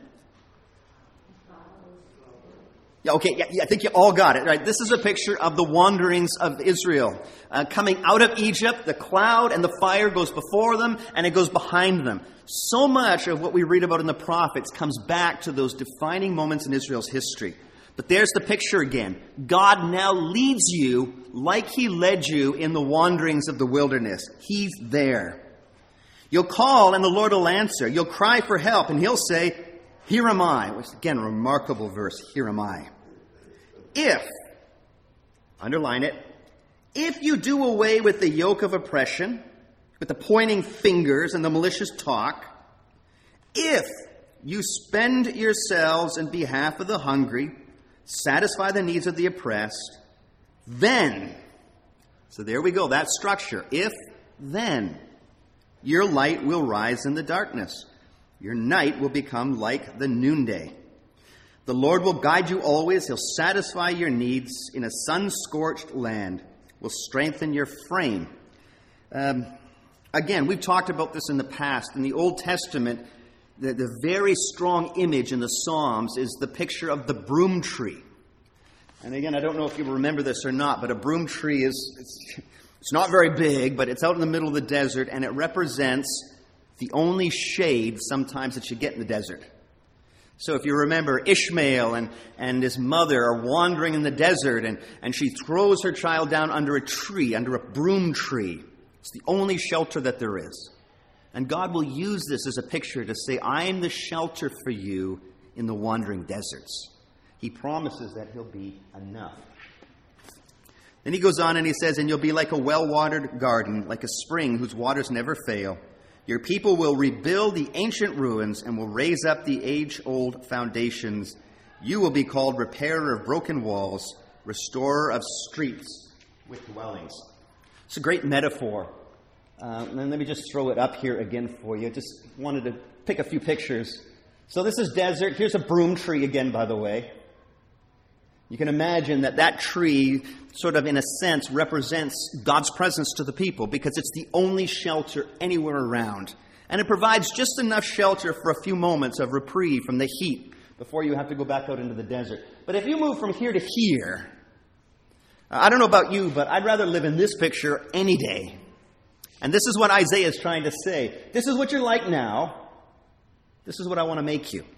Yeah, okay, yeah, yeah, I think you all got it, right? This is a picture of the wanderings of Israel. Uh, coming out of Egypt, the cloud and the fire goes before them, and it goes behind them. So much of what we read about in the prophets comes back to those defining moments in Israel's history. But there's the picture again. God now leads you like He led you in the wanderings of the wilderness. He's there. You'll call, and the Lord will answer. You'll cry for help, and He'll say, Here am I, which again, remarkable verse, here am I. If, underline it, if you do away with the yoke of oppression, with the pointing fingers and the malicious talk, if you spend yourselves in behalf of the hungry, satisfy the needs of the oppressed, then, so there we go, that structure, if, then, your light will rise in the darkness. Your night will become like the noonday. The Lord will guide you always. He'll satisfy your needs in a sun-scorched land, will strengthen your frame. Um, again, we've talked about this in the past. In the Old Testament, the, the very strong image in the Psalms is the picture of the broom tree. And again, I don't know if you remember this or not, but a broom tree is, it's, it's not very big, but it's out in the middle of the desert, and it represents the only shade sometimes that you get in the desert. So if you remember, Ishmael and, and his mother are wandering in the desert, and, and she throws her child down under a tree, under a broom tree. It's the only shelter that there is. And God will use this as a picture to say, I am the shelter for you in the wandering deserts. He promises that he'll be enough. Then he goes on and he says, and you'll be like a well-watered garden, like a spring whose waters never fail. Your people will rebuild the ancient ruins and will raise up the age-old foundations. You will be called repairer of broken walls, restorer of streets with dwellings. It's a great metaphor. Uh, and then let me just throw it up here again for you. Just wanted to pick a few pictures. So this is desert. Here's a broom tree again, by the way. You can imagine that that tree sort of, in a sense, represents God's presence to the people because it's the only shelter anywhere around. And it provides just enough shelter for a few moments of reprieve from the heat before you have to go back out into the desert. But if you move from here to here, I don't know about you, but I'd rather live in this picture any day. And this is what Isaiah is trying to say. This is what you're like now. This is what I want to make you.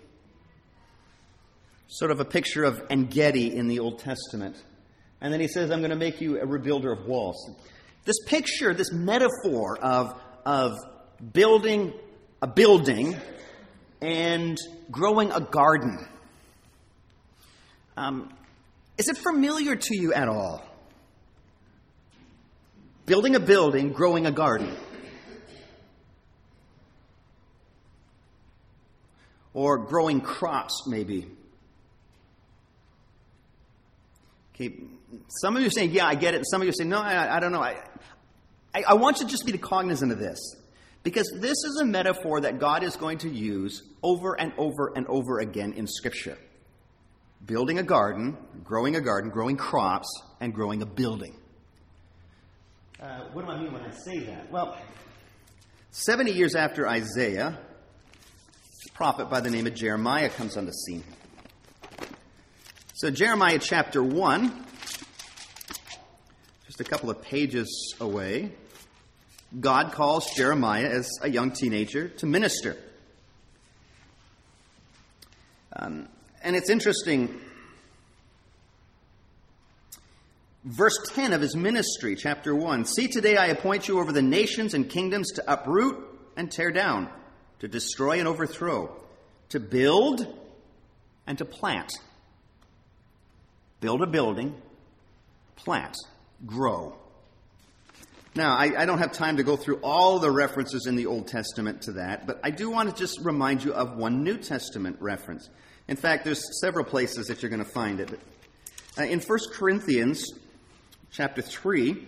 Sort of a picture of En-Gedi in the Old Testament. And then he says, I'm going to make you a rebuilder of walls. This picture, this metaphor of, of building a building and growing a garden. Um, is it familiar to you at all? Building a building, growing a garden. Or growing crops, maybe. Okay, some of you are saying, yeah, I get it. And some of you are saying, no, I, I don't know. I, I, I want you to just be cognizant of this. Because this is a metaphor that God is going to use over and over and over again in Scripture. Building a garden, growing a garden, growing crops, and growing a building. Uh, what do I mean when I say that? Well, seventy years after Isaiah, a prophet by the name of Jeremiah comes on the scene. So Jeremiah chapter one, just a couple of pages away, God calls Jeremiah as a young teenager to minister. Um, and it's interesting, verse ten of his ministry, chapter one, see, today I appoint you over the nations and kingdoms to uproot and tear down, to destroy and overthrow, to build and to plant. Build a building, plant, grow. Now, I, I don't have time to go through all the references in the Old Testament to that, but I do want to just remind you of one New Testament reference. In fact, there's several places that you're going to find it. Uh, in First Corinthians chapter three,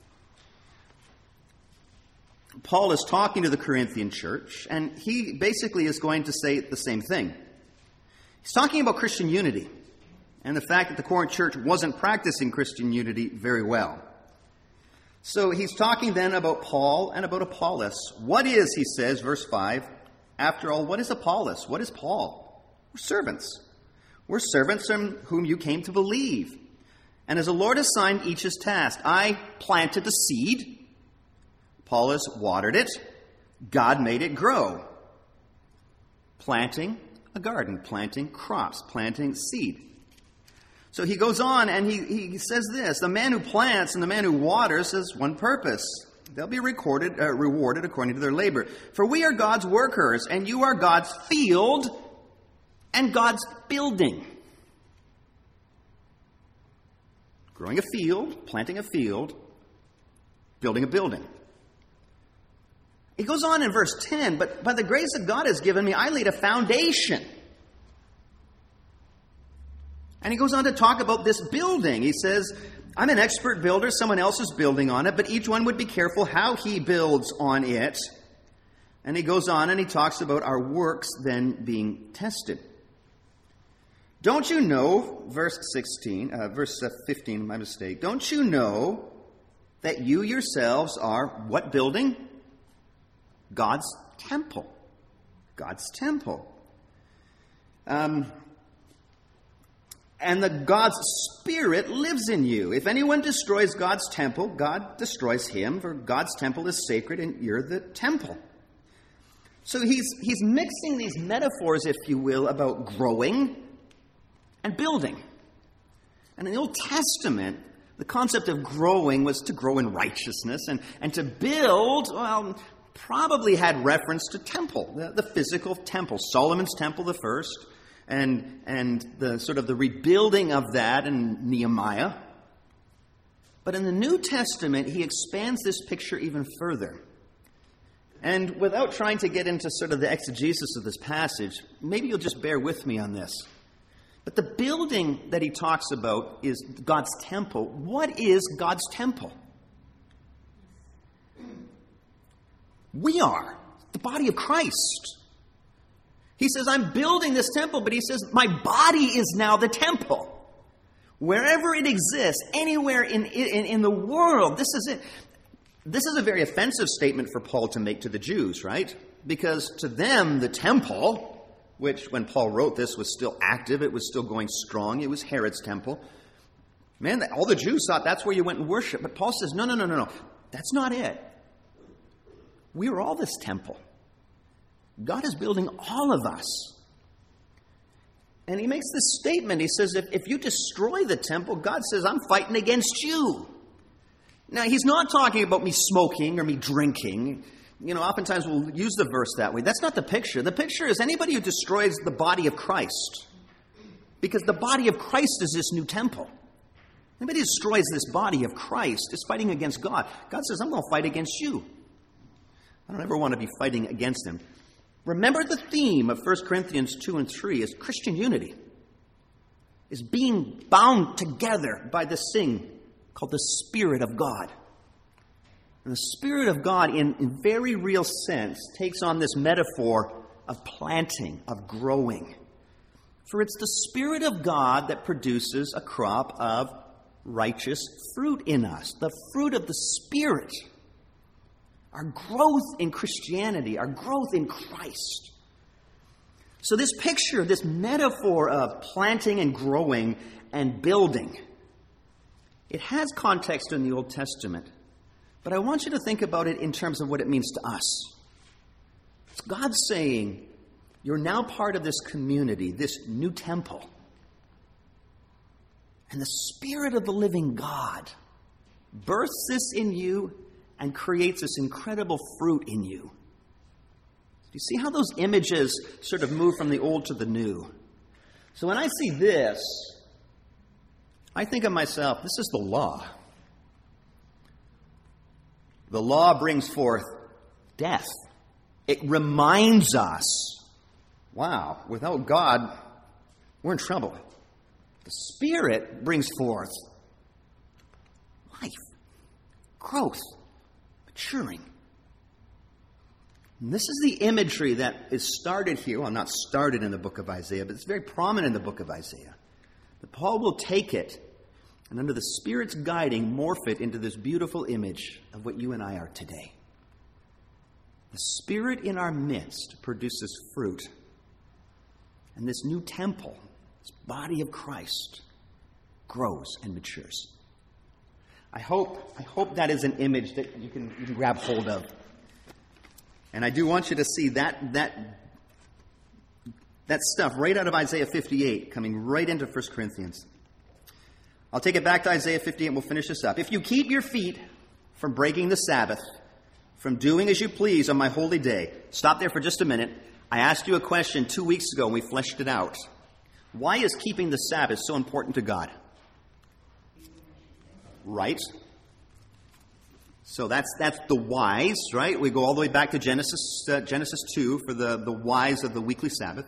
Paul is talking to the Corinthian church, and he basically is going to say the same thing. He's talking about Christian unity and the fact that the Corinth church wasn't practicing Christian unity very well. So he's talking then about Paul and about Apollos. What is, he says, verse five, after all, what is Apollos? What is Paul? We're servants. We're servants from whom you came to believe. And as the Lord assigned each his task, I planted the seed, Apollos watered it, God made it grow. Planting a garden, planting crops, planting seed. So he goes on and he, he says this, the man who plants and the man who waters has one purpose. They'll be recorded, uh, rewarded according to their labor. For we are God's workers and you are God's field and God's building. Growing a field, planting a field, building a building. It goes on in verse ten, but by the grace that God has given me, I laid a foundation. And he goes on to talk about this building. He says, I'm an expert builder, someone else is building on it, but each one would be careful how he builds on it. And he goes on and he talks about our works then being tested. Don't you know, verse sixteen, uh, verse fifteen, my mistake. Don't you know that you yourselves are what building? God's temple. God's temple. Um, and the God's Spirit lives in you. If anyone destroys God's temple, God destroys him, for God's temple is sacred and you're the temple. So he's he's mixing these metaphors, if you will, about growing and building. And in the Old Testament, the concept of growing was to grow in righteousness, and, and to build, well, probably had reference to temple, the, the physical temple, Solomon's temple the first, and and the sort of the rebuilding of that in Nehemiah. But in the New Testament, he expands this picture even further. And without trying to get into sort of the exegesis of this passage, maybe you'll just bear with me on this. But the building that he talks about is God's temple. What is God's temple? We are the body of Christ. He says, I'm building this temple, but he says, my body is now the temple. Wherever it exists, anywhere in, in, in the world, this is it. This is a very offensive statement for Paul to make to the Jews, right? Because to them, the temple, which when Paul wrote this was still active, it was still going strong, it was Herod's temple. Man, all the Jews thought that's where you went and worshiped. But Paul says, no, no, no, no, no. That's not it. We are all this temple. God is building all of us. And he makes this statement. He says, if, if you destroy the temple, God says, I'm fighting against you. Now, he's not talking about me smoking or me drinking. You know, oftentimes we'll use the verse that way. That's not the picture. The picture is anybody who destroys the body of Christ. Because the body of Christ is this new temple. Anybody who destroys this body of Christ is fighting against God. God says, I'm going to fight against you. I don't ever want to be fighting against him. Remember the theme of First Corinthians two and three is Christian unity. Is being bound together by this thing called the Spirit of God. And the Spirit of God, in, in very real sense, takes on this metaphor of planting, of growing. For it's the Spirit of God that produces a crop of righteous fruit in us. The fruit of the Spirit. Our growth in Christianity, our growth in Christ. So this picture, this metaphor of planting and growing and building, it has context in the Old Testament. But I want you to think about it in terms of what it means to us. It's God saying, you're now part of this community, this new temple. And the Spirit of the living God births this in you and creates this incredible fruit in you. Do you see how those images sort of move from the old to the new? So when I see this, I think of myself, this is the law. The law brings forth death. It reminds us, wow, without God, we're in trouble. The Spirit brings forth life, growth, maturing. And this is the imagery that is started here. Well, not started in the book of Isaiah, but it's very prominent in the book of Isaiah. That Paul will take it and under the Spirit's guiding, morph it into this beautiful image of what you and I are today. The Spirit in our midst produces fruit. And this new temple, this body of Christ, grows and matures. I hope, I hope that is an image that you can, you can grab hold of. And I do want you to see that, that, that stuff right out of Isaiah fifty-eight, coming right into First Corinthians. I'll take it back to Isaiah fifty-eight and we'll finish this up. If you keep your feet from breaking the Sabbath, from doing as you please on my holy day. Stop there for just a minute. I asked you a question two weeks ago and we fleshed it out. Why is keeping the Sabbath so important to God? Right? So that's that's the whys, right? We go all the way back to Genesis uh, Genesis two for the, the whys of the weekly Sabbath.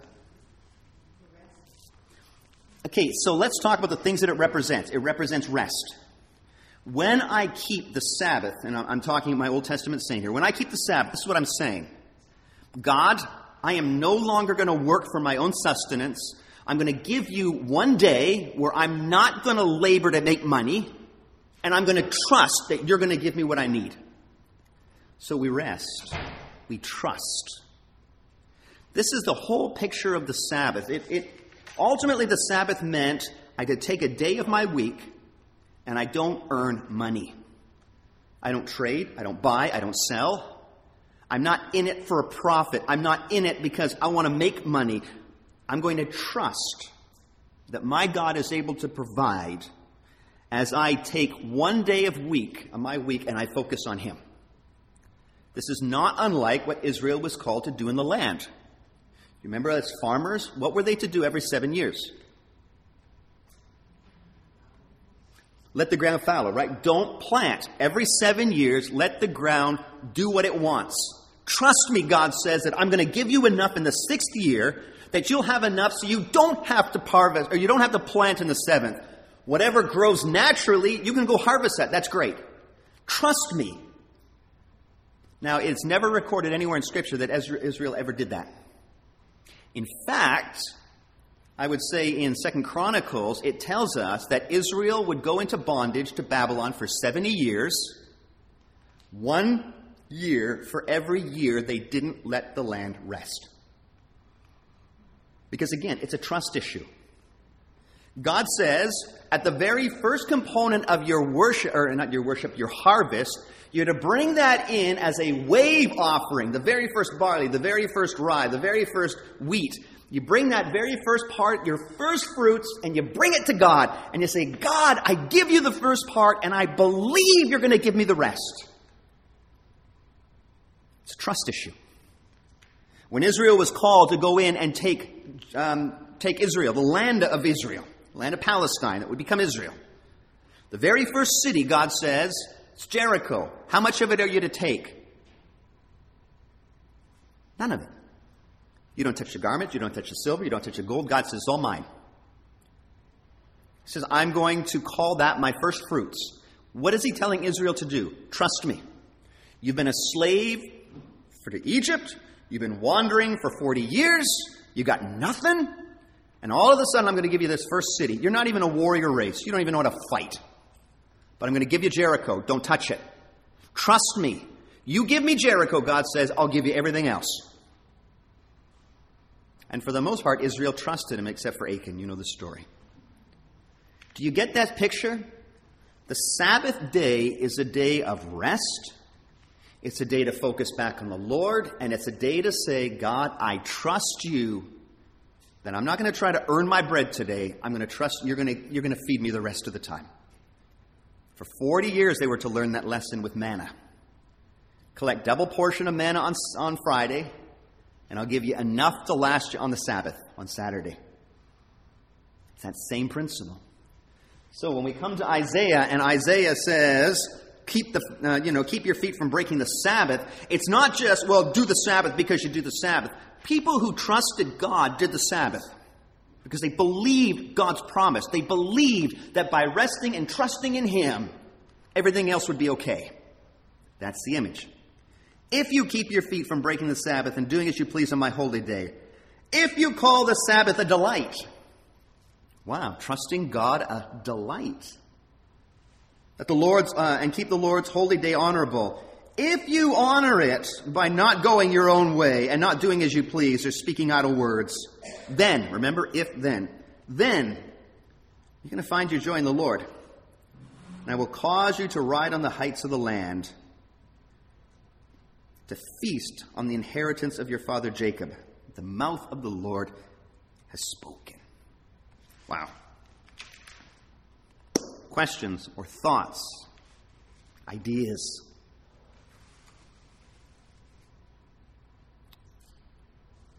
Okay, so let's talk about the things that it represents. It represents rest. When I keep the Sabbath, and I'm talking of my Old Testament saint here, when I keep the Sabbath, this is what I'm saying. God, I am no longer going to work for my own sustenance. I'm going to give you one day where I'm not going to labor to make money, and I'm going to trust that you're going to give me what I need. So we rest. We trust. This is the whole picture of the Sabbath. It, it ultimately, the Sabbath meant I could take a day of my week, and I don't earn money. I don't trade. I don't buy. I don't sell. I'm not in it for a profit. I'm not in it because I want to make money. I'm going to trust that my God is able to provide as I take one day of week, of my week, and I focus on Him. This is not unlike what Israel was called to do in the land. You remember, as farmers, what were they to do every seven years? Let the ground fallow, right? Don't plant. Every seven years, let the ground do what it wants. Trust me, God says, that I'm going to give you enough in the sixth year that you'll have enough so you don't have to harvest, or you don't have to plant in the seventh. Whatever grows naturally, you can go harvest that. That's great. Trust me. Now, it's never recorded anywhere in Scripture that Israel ever did that. In fact, I would say in Second Chronicles, it tells us that Israel would go into bondage to Babylon for seventy years, one year for every year they didn't let the land rest. Because again, it's a trust issue. God says, at the very first component of your worship, or not your worship, your harvest, you're to bring that in as a wave offering, the very first barley, the very first rye, the very first wheat. You bring that very first part, your first fruits, and you bring it to God. And you say, God, I give you the first part, and I believe you're going to give me the rest. It's a trust issue. When Israel was called to go in and take, um, take Israel, the land of Israel, the land of Palestine, that would become Israel. The very first city, God says, it's Jericho. How much of it are you to take? None of it. You don't touch the garment, you don't touch the silver, you don't touch the gold. God says, it's all mine. He says, I'm going to call that my first fruits. What is He telling Israel to do? Trust me. You've been a slave for to Egypt. You've been wandering for forty years. You got nothing. And all of a sudden, I'm going to give you this first city. You're not even a warrior race. You don't even know how to fight. But I'm going to give you Jericho. Don't touch it. Trust me. You give me Jericho, God says, I'll give you everything else. And for the most part, Israel trusted Him, except for Achan. You know the story. Do you get that picture? The Sabbath day is a day of rest. It's a day to focus back on the Lord. And it's a day to say, God, I trust you. That I'm not going to try to earn my bread today. I'm going to trust you're going to, you're going to feed me the rest of the time. For forty years, they were to learn that lesson with manna. Collect double portion of manna on, on Friday. And I'll give you enough to last you on the Sabbath, on Saturday. It's that same principle. So when we come to Isaiah, and Isaiah says, keep the uh, you know keep your feet from breaking the Sabbath, it's not just, well, do the Sabbath because you do the Sabbath. People who trusted God did the Sabbath because they believed God's promise. They believed that by resting and trusting in Him, everything else would be okay. That's the image. If you keep your feet from breaking the Sabbath and doing as you please on my holy day, if you call the Sabbath a delight, wow, trusting God a delight, that the Lord's uh, and keep the Lord's holy day honorable. If you honor it by not going your own way and not doing as you please or speaking idle words, then, remember, if then, then you're going to find your joy in the Lord. And I will cause you to ride on the heights of the land, to feast on the inheritance of your father Jacob. The mouth of the Lord has spoken. Wow. Questions or thoughts, ideas?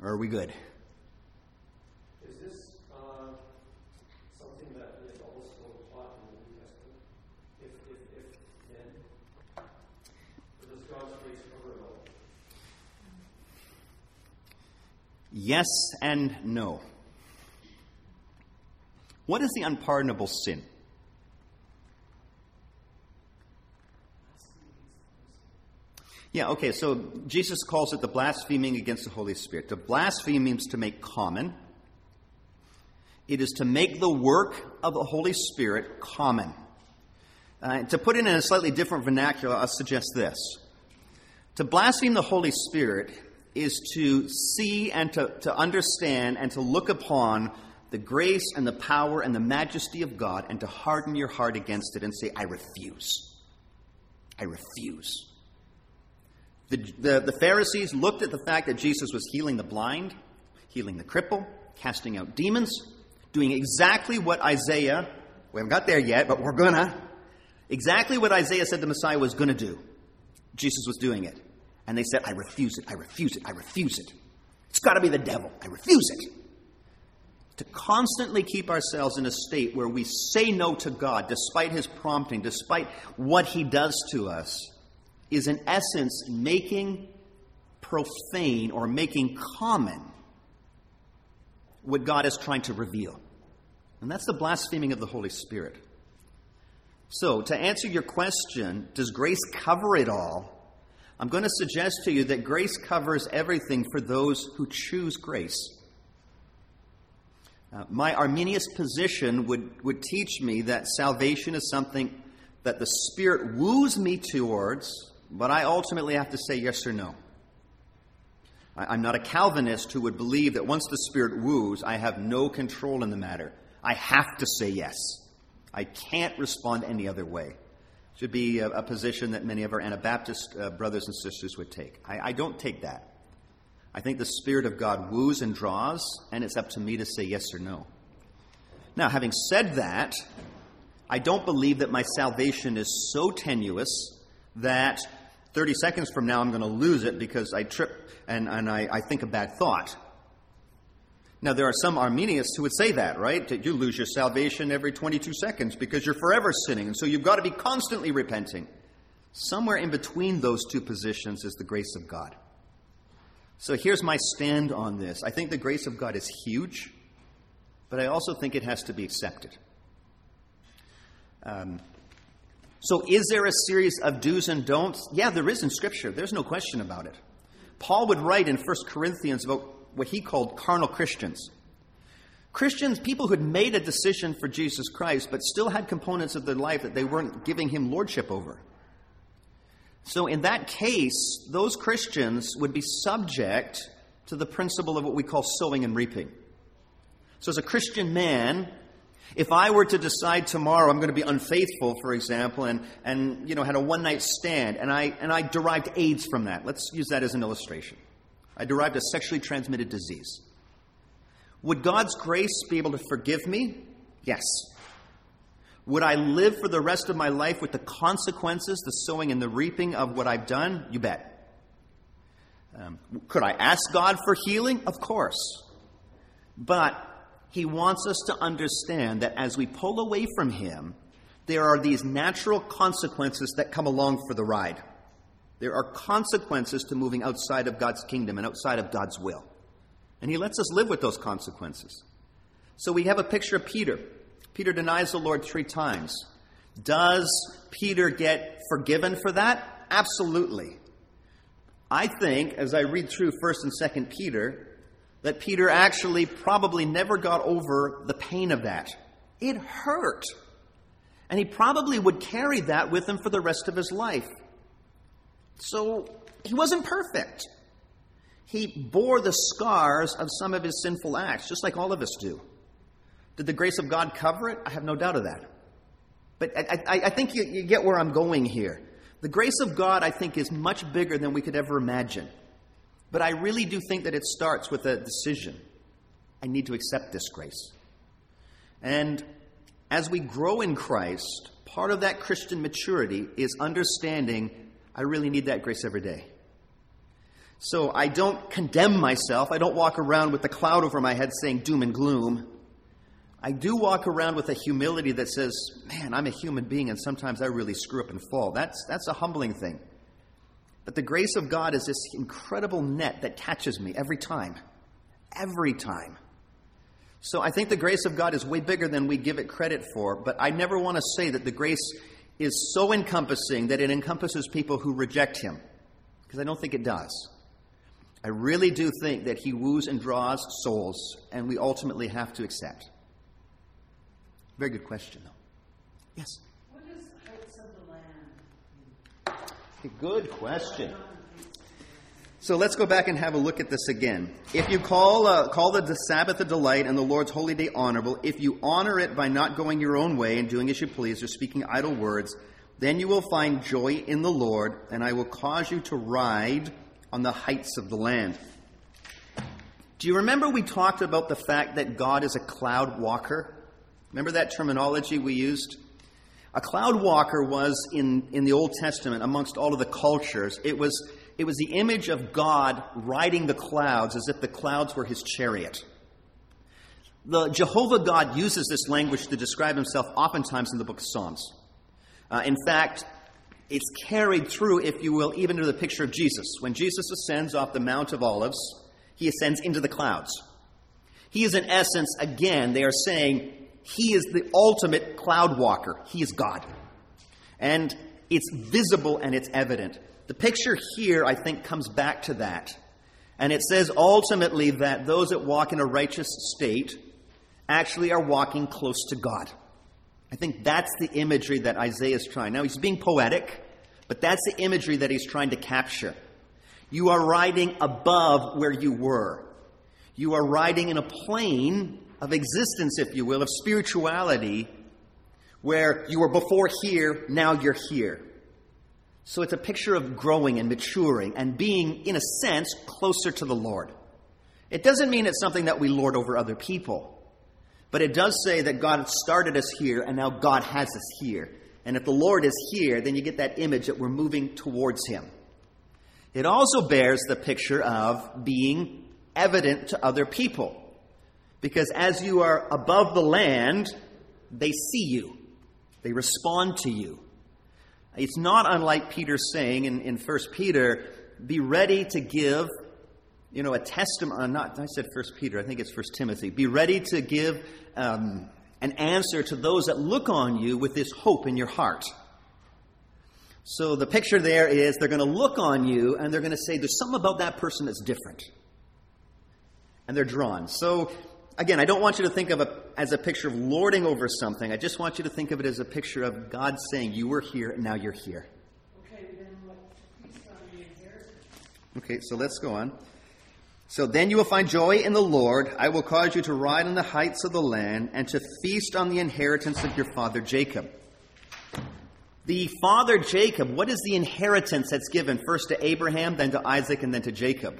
Or are we good? Is this uh, something that is also taught in the New Testament? If, if, if then, or does God's grace cover it all? Yes and no. What is the unpardonable sin? Yeah, okay, so Jesus calls it the blaspheming against the Holy Spirit. To blaspheme means to make common. It is to make the work of the Holy Spirit common. Uh, to put it in a slightly different vernacular, I'll suggest this. To blaspheme the Holy Spirit is to see and to, to understand and to look upon the grace and the power and the majesty of God and to harden your heart against it and say, I refuse. I refuse. The, the, the Pharisees looked at the fact that Jesus was healing the blind, healing the cripple, casting out demons, doing exactly what Isaiah, we haven't got there yet, but we're gonna, exactly what Isaiah said the Messiah was going to do. Jesus was doing it. And they said, I refuse it, I refuse it, I refuse it. It's got to be the devil. I refuse it. To constantly keep ourselves in a state where we say no to God, despite his prompting, despite what he does to us, is in essence making profane or making common what God is trying to reveal. And that's the blaspheming of the Holy Spirit. So, to answer your question, does grace cover it all? I'm going to suggest to you that grace covers everything for those who choose grace. Uh, my Arminius position would, would teach me that salvation is something that the Spirit woos me towards, but I ultimately have to say yes or no. I, I'm not a Calvinist who would believe that once the Spirit woos, I have no control in the matter. I have to say yes. I can't respond any other way. Should be a, a position that many of our Anabaptist uh, brothers and sisters would take. I, I don't take that. I think the Spirit of God woos and draws, and it's up to me to say yes or no. Now, having said that, I don't believe that my salvation is so tenuous that thirty seconds from now I'm going to lose it because I trip and, and I, I think a bad thought. Now, there are some Arminians who would say that, right? That you lose your salvation every twenty-two seconds because you're forever sinning, and so you've got to be constantly repenting. Somewhere in between those two positions is the grace of God. So here's my stand on this. I think the grace of God is huge, but I also think it has to be accepted. Um, so is there a series of do's and don'ts? Yeah, there is in Scripture. There's no question about it. Paul would write in First Corinthians about what he called carnal Christians. Christians, people who had made a decision for Jesus Christ, but still had components of their life that they weren't giving him lordship over. So in that case, those Christians would be subject to the principle of what we call sowing and reaping. So as a Christian man, if I were to decide tomorrow I'm going to be unfaithful, for example, and, and you know, had a one-night stand, and I, and I derived AIDS from that. Let's use that as an illustration. I derived a sexually transmitted disease. Would God's grace be able to forgive me? Yes. Would I live for the rest of my life with the consequences, the sowing and the reaping of what I've done? You bet. Um, could I ask God for healing? Of course. But he wants us to understand that as we pull away from him, there are these natural consequences that come along for the ride. There are consequences to moving outside of God's kingdom and outside of God's will. And he lets us live with those consequences. So we have a picture of Peter. Peter denies the Lord three times. Does Peter get forgiven for that? Absolutely. I think, as I read through First and Second Peter, that Peter actually probably never got over the pain of that. It hurt. And he probably would carry that with him for the rest of his life. So he wasn't perfect. He bore the scars of some of his sinful acts, just like all of us do. Did the grace of God cover it? I have no doubt of that. But I, I, I think you, you get where I'm going here. The grace of God, I think, is much bigger than we could ever imagine. But I really do think that it starts with a decision. I need to accept this grace. And as we grow in Christ, part of that Christian maturity is understanding I really need that grace every day. So I don't condemn myself. I don't walk around with the cloud over my head saying doom and gloom. I do walk around with a humility that says, man, I'm a human being and sometimes I really screw up and fall. That's, that's a humbling thing. But the grace of God is this incredible net that catches me every time. Every time. So I think the grace of God is way bigger than we give it credit for, but I never want to say that the grace is so encompassing that it encompasses people who reject him, because I don't think it does. I really do think that he woos and draws souls, and we ultimately have to accept. Very good question, though. Yes? What is the heights of the land? Okay, good question. So let's go back and have a look at this again. If you call uh, call the Sabbath a delight and the Lord's holy day honorable, if you honor it by not going your own way and doing as you please or speaking idle words, then you will find joy in the Lord, and I will cause you to ride on the heights of the land. Do you remember we talked about the fact that God is a cloud walker? Remember that terminology we used? A cloud walker was, in, in the Old Testament, amongst all of the cultures, it was, it was the image of God riding the clouds as if the clouds were his chariot. The Jehovah God uses this language to describe himself oftentimes in the book of Psalms. Uh, in fact, it's carried through, if you will, even to the picture of Jesus. When Jesus ascends off the Mount of Olives, he ascends into the clouds. He is, in essence, again, they are saying, he is the ultimate cloud walker. He is God. And it's visible and it's evident. The picture here, I think, comes back to that. And it says ultimately that those that walk in a righteous state actually are walking close to God. I think that's the imagery that Isaiah is trying. Now, he's being poetic, but that's the imagery that he's trying to capture. You are riding above where you were. You are riding in a plane of existence, if you will, of spirituality, where you were before here, now you're here. So it's a picture of growing and maturing and being, in a sense, closer to the Lord. It doesn't mean it's something that we lord over other people. But it does say that God started us here, and now God has us here. And if the Lord is here, then you get that image that we're moving towards him. It also bears the picture of being evident to other people. Because as you are above the land, they see you. They respond to you. It's not unlike Peter saying in, in First Peter, be ready to give, you know, a testimony. Not, I said First Peter, I think it's First Timothy. Be ready to give um, an answer to those that look on you with this hope in your heart. So the picture there is they're going to look on you and they're going to say, there's something about that person that's different. And they're drawn. So again, I don't want you to think of it as a picture of lording over something. I just want you to think of it as a picture of God saying, you were here and now you're here. Okay, then what feast on the inheritance? Okay, so let's go on. So then you will find joy in the Lord. I will cause you to ride on the heights of the land and to feast on the inheritance of your father Jacob. The father Jacob, what is the inheritance that's given first to Abraham, then to Isaac, and then to Jacob?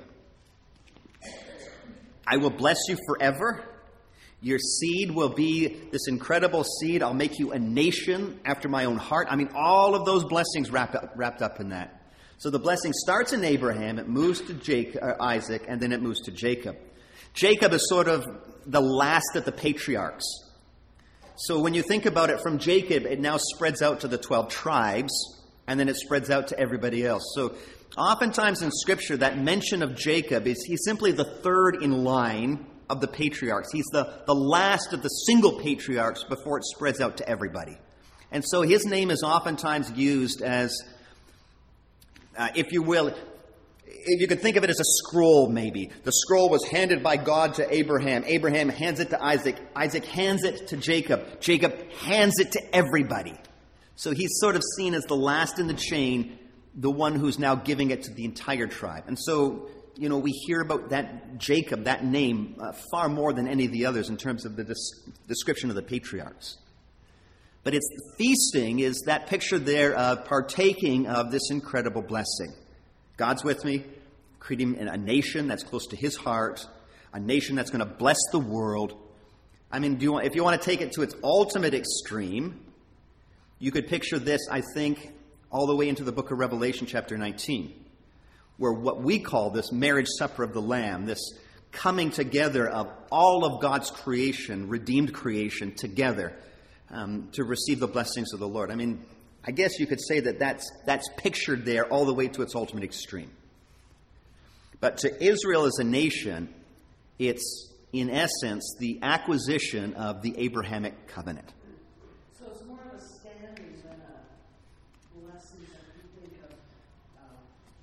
I will bless you forever. Your seed will be this incredible seed. I'll make you a nation after my own heart. I mean, all of those blessings wrapped up, wrapped up in that. So the blessing starts in Abraham, it moves to Jacob, uh, Isaac, and then it moves to Jacob. Jacob is sort of the last of the patriarchs. So when you think about it from Jacob, it now spreads out to the twelve tribes, and then it spreads out to everybody else. So oftentimes in Scripture, that mention of Jacob is he's simply the third in line of the patriarchs. He's the, the last of the single patriarchs before it spreads out to everybody. And so his name is oftentimes used as, uh, if you will, if you could think of it as a scroll maybe. The scroll was handed by God to Abraham. Abraham hands it to Isaac. Isaac hands it to Jacob. Jacob hands it to everybody. So he's sort of seen as the last in the chain, the one who's now giving it to the entire tribe. And so, you know, we hear about that Jacob, that name, uh, far more than any of the others in terms of the des- description of the patriarchs. But it's feasting is that picture there of partaking of this incredible blessing. God's with me, creating a nation that's close to his heart, a nation that's going to bless the world. I mean, do you want, if you want to take it to its ultimate extreme, you could picture this, I think, all the way into the book of Revelation, chapter nineteen, where what we call this marriage supper of the Lamb, this coming together of all of God's creation, redeemed creation, together um, to receive the blessings of the Lord. I mean, I guess you could say that that's, that's pictured there all the way to its ultimate extreme. But to Israel as a nation, it's, in essence, the acquisition of the Abrahamic covenant. So it's more of a standing than a blessing that you think of uh,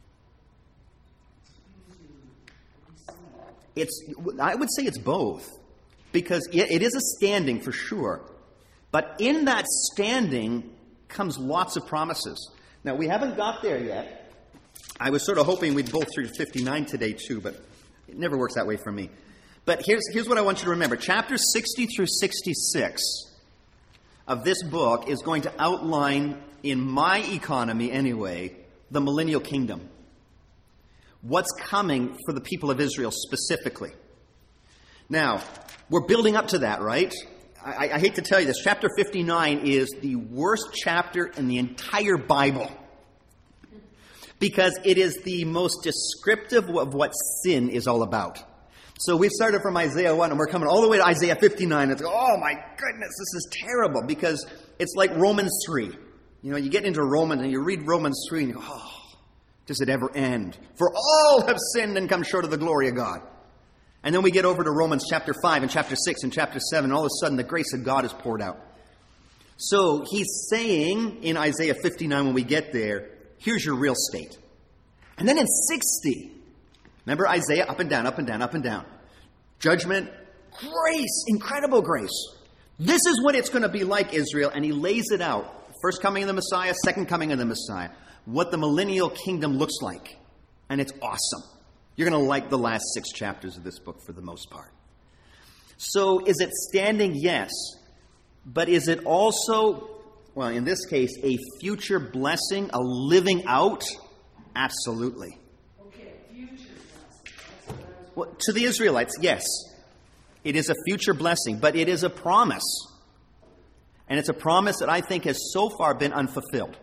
using. It's, I would say it's both, because it, it is a standing for sure. But in that standing comes lots of promises. Now, we haven't got there yet. I was sort of hoping we'd both through fifty-nine today, too, but it never works that way for me. But here's, here's what I want you to remember. Chapters sixty through sixty-six of this book is going to outline, in my economy anyway, the millennial kingdom. What's coming for the people of Israel specifically. Now, we're building up to that, right? I, I hate to tell you this. Chapter fifty-nine is the worst chapter in the entire Bible, because it is the most descriptive of what sin is all about. So we've started from Isaiah one, and we're coming all the way to Isaiah fifty-nine. It's like, oh my goodness, this is terrible, because it's like Romans three. You know, you get into Romans, and you read Romans three, and you go, oh, does it ever end? For all have sinned and come short of the glory of God. And then we get over to Romans chapter five and chapter six and chapter seven, and all of a sudden the grace of God is poured out. So he's saying in Isaiah fifty-nine, when we get there, here's your real state. And then in sixty, remember Isaiah, up and down, up and down, up and down. Judgment, grace, incredible grace. This is what it's going to be like, Israel, and he lays it out. First coming of the Messiah, second coming of the Messiah. What the millennial kingdom looks like. And it's awesome. You're going to like the last six chapters of this book for the most part. So is it standing? Yes. But is it also, well, in this case, a future blessing, a living out? Absolutely. Okay, future blessing. That's what I was Well, to the Israelites, yes. It is a future blessing, but it is a promise. And it's a promise that I think has so far been unfulfilled.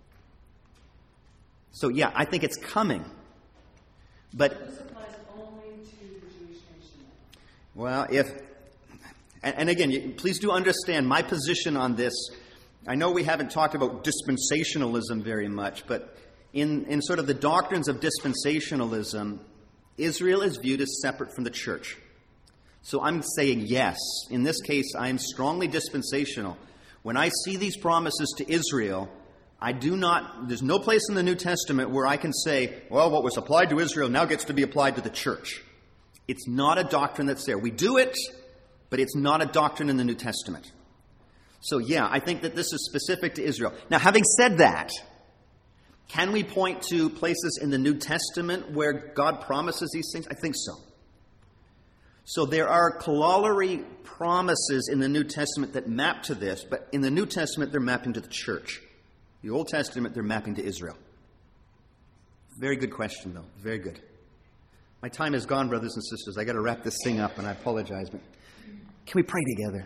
So, yeah, I think it's coming. But, This applies only to the Jewish nation. well, if, and, and again, you, please do understand my position on this. I know we haven't talked about dispensationalism very much, but in, in sort of the doctrines of dispensationalism, Israel is viewed as separate from the church. So I'm saying yes. In this case, I am strongly dispensational. When I see these promises to Israel, I do not, there's no place in the New Testament where I can say, well, what was applied to Israel now gets to be applied to the church. It's not a doctrine that's there. We do it, but it's not a doctrine in the New Testament. So yeah, I think that this is specific to Israel. Now, having said that, can we point to places in the New Testament where God promises these things? I think so. So there are corollary promises in the New Testament that map to this, but in the New Testament, they're mapping to the church. The Old Testament, they're mapping to Israel. Very good question, though. Very good. My time is gone, brothers and sisters. I got to wrap this thing up, and I apologize, but can we pray together?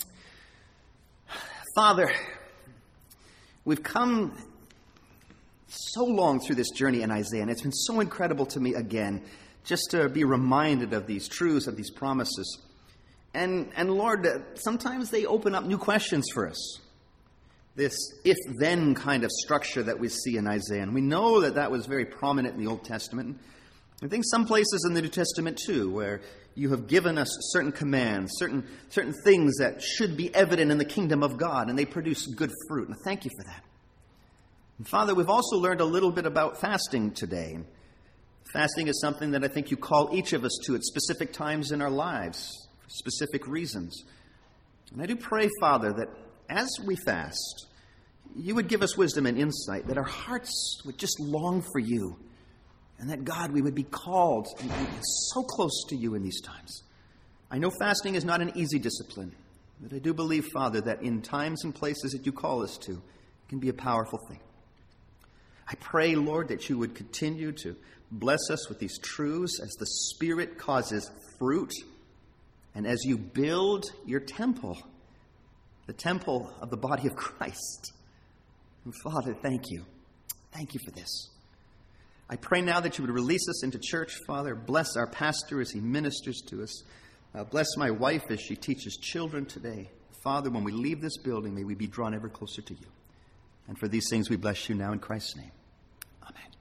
Father, we've come so long through this journey in Isaiah, and it's been so incredible to me again just to be reminded of these truths, of these promises. And, and Lord, sometimes they open up new questions for us. This if-then kind of structure that we see in Isaiah. And we know that that was very prominent in the Old Testament. I think some places in the New Testament too, where you have given us certain commands, certain, certain things that should be evident in the kingdom of God, and they produce good fruit. And thank you for that. And Father, we've also learned a little bit about fasting today. Fasting is something that I think you call each of us to at specific times in our lives, for specific reasons. And I do pray, Father, that as we fast, you would give us wisdom and insight, that our hearts would just long for you, and that, God, we would be called and be so close to you in these times. I know fasting is not an easy discipline, but I do believe, Father, that in times and places that you call us to, it can be a powerful thing. I pray, Lord, that you would continue to bless us with these truths as the Spirit causes fruit, and as you build your temple, the temple of the body of Christ. And Father, thank you. Thank you for this. I pray now that you would release us into church, Father. Bless our pastor as he ministers to us. Uh, bless my wife as she teaches children today. Father, when we leave this building, may we be drawn ever closer to you. And for these things we bless you now in Christ's name. Amen.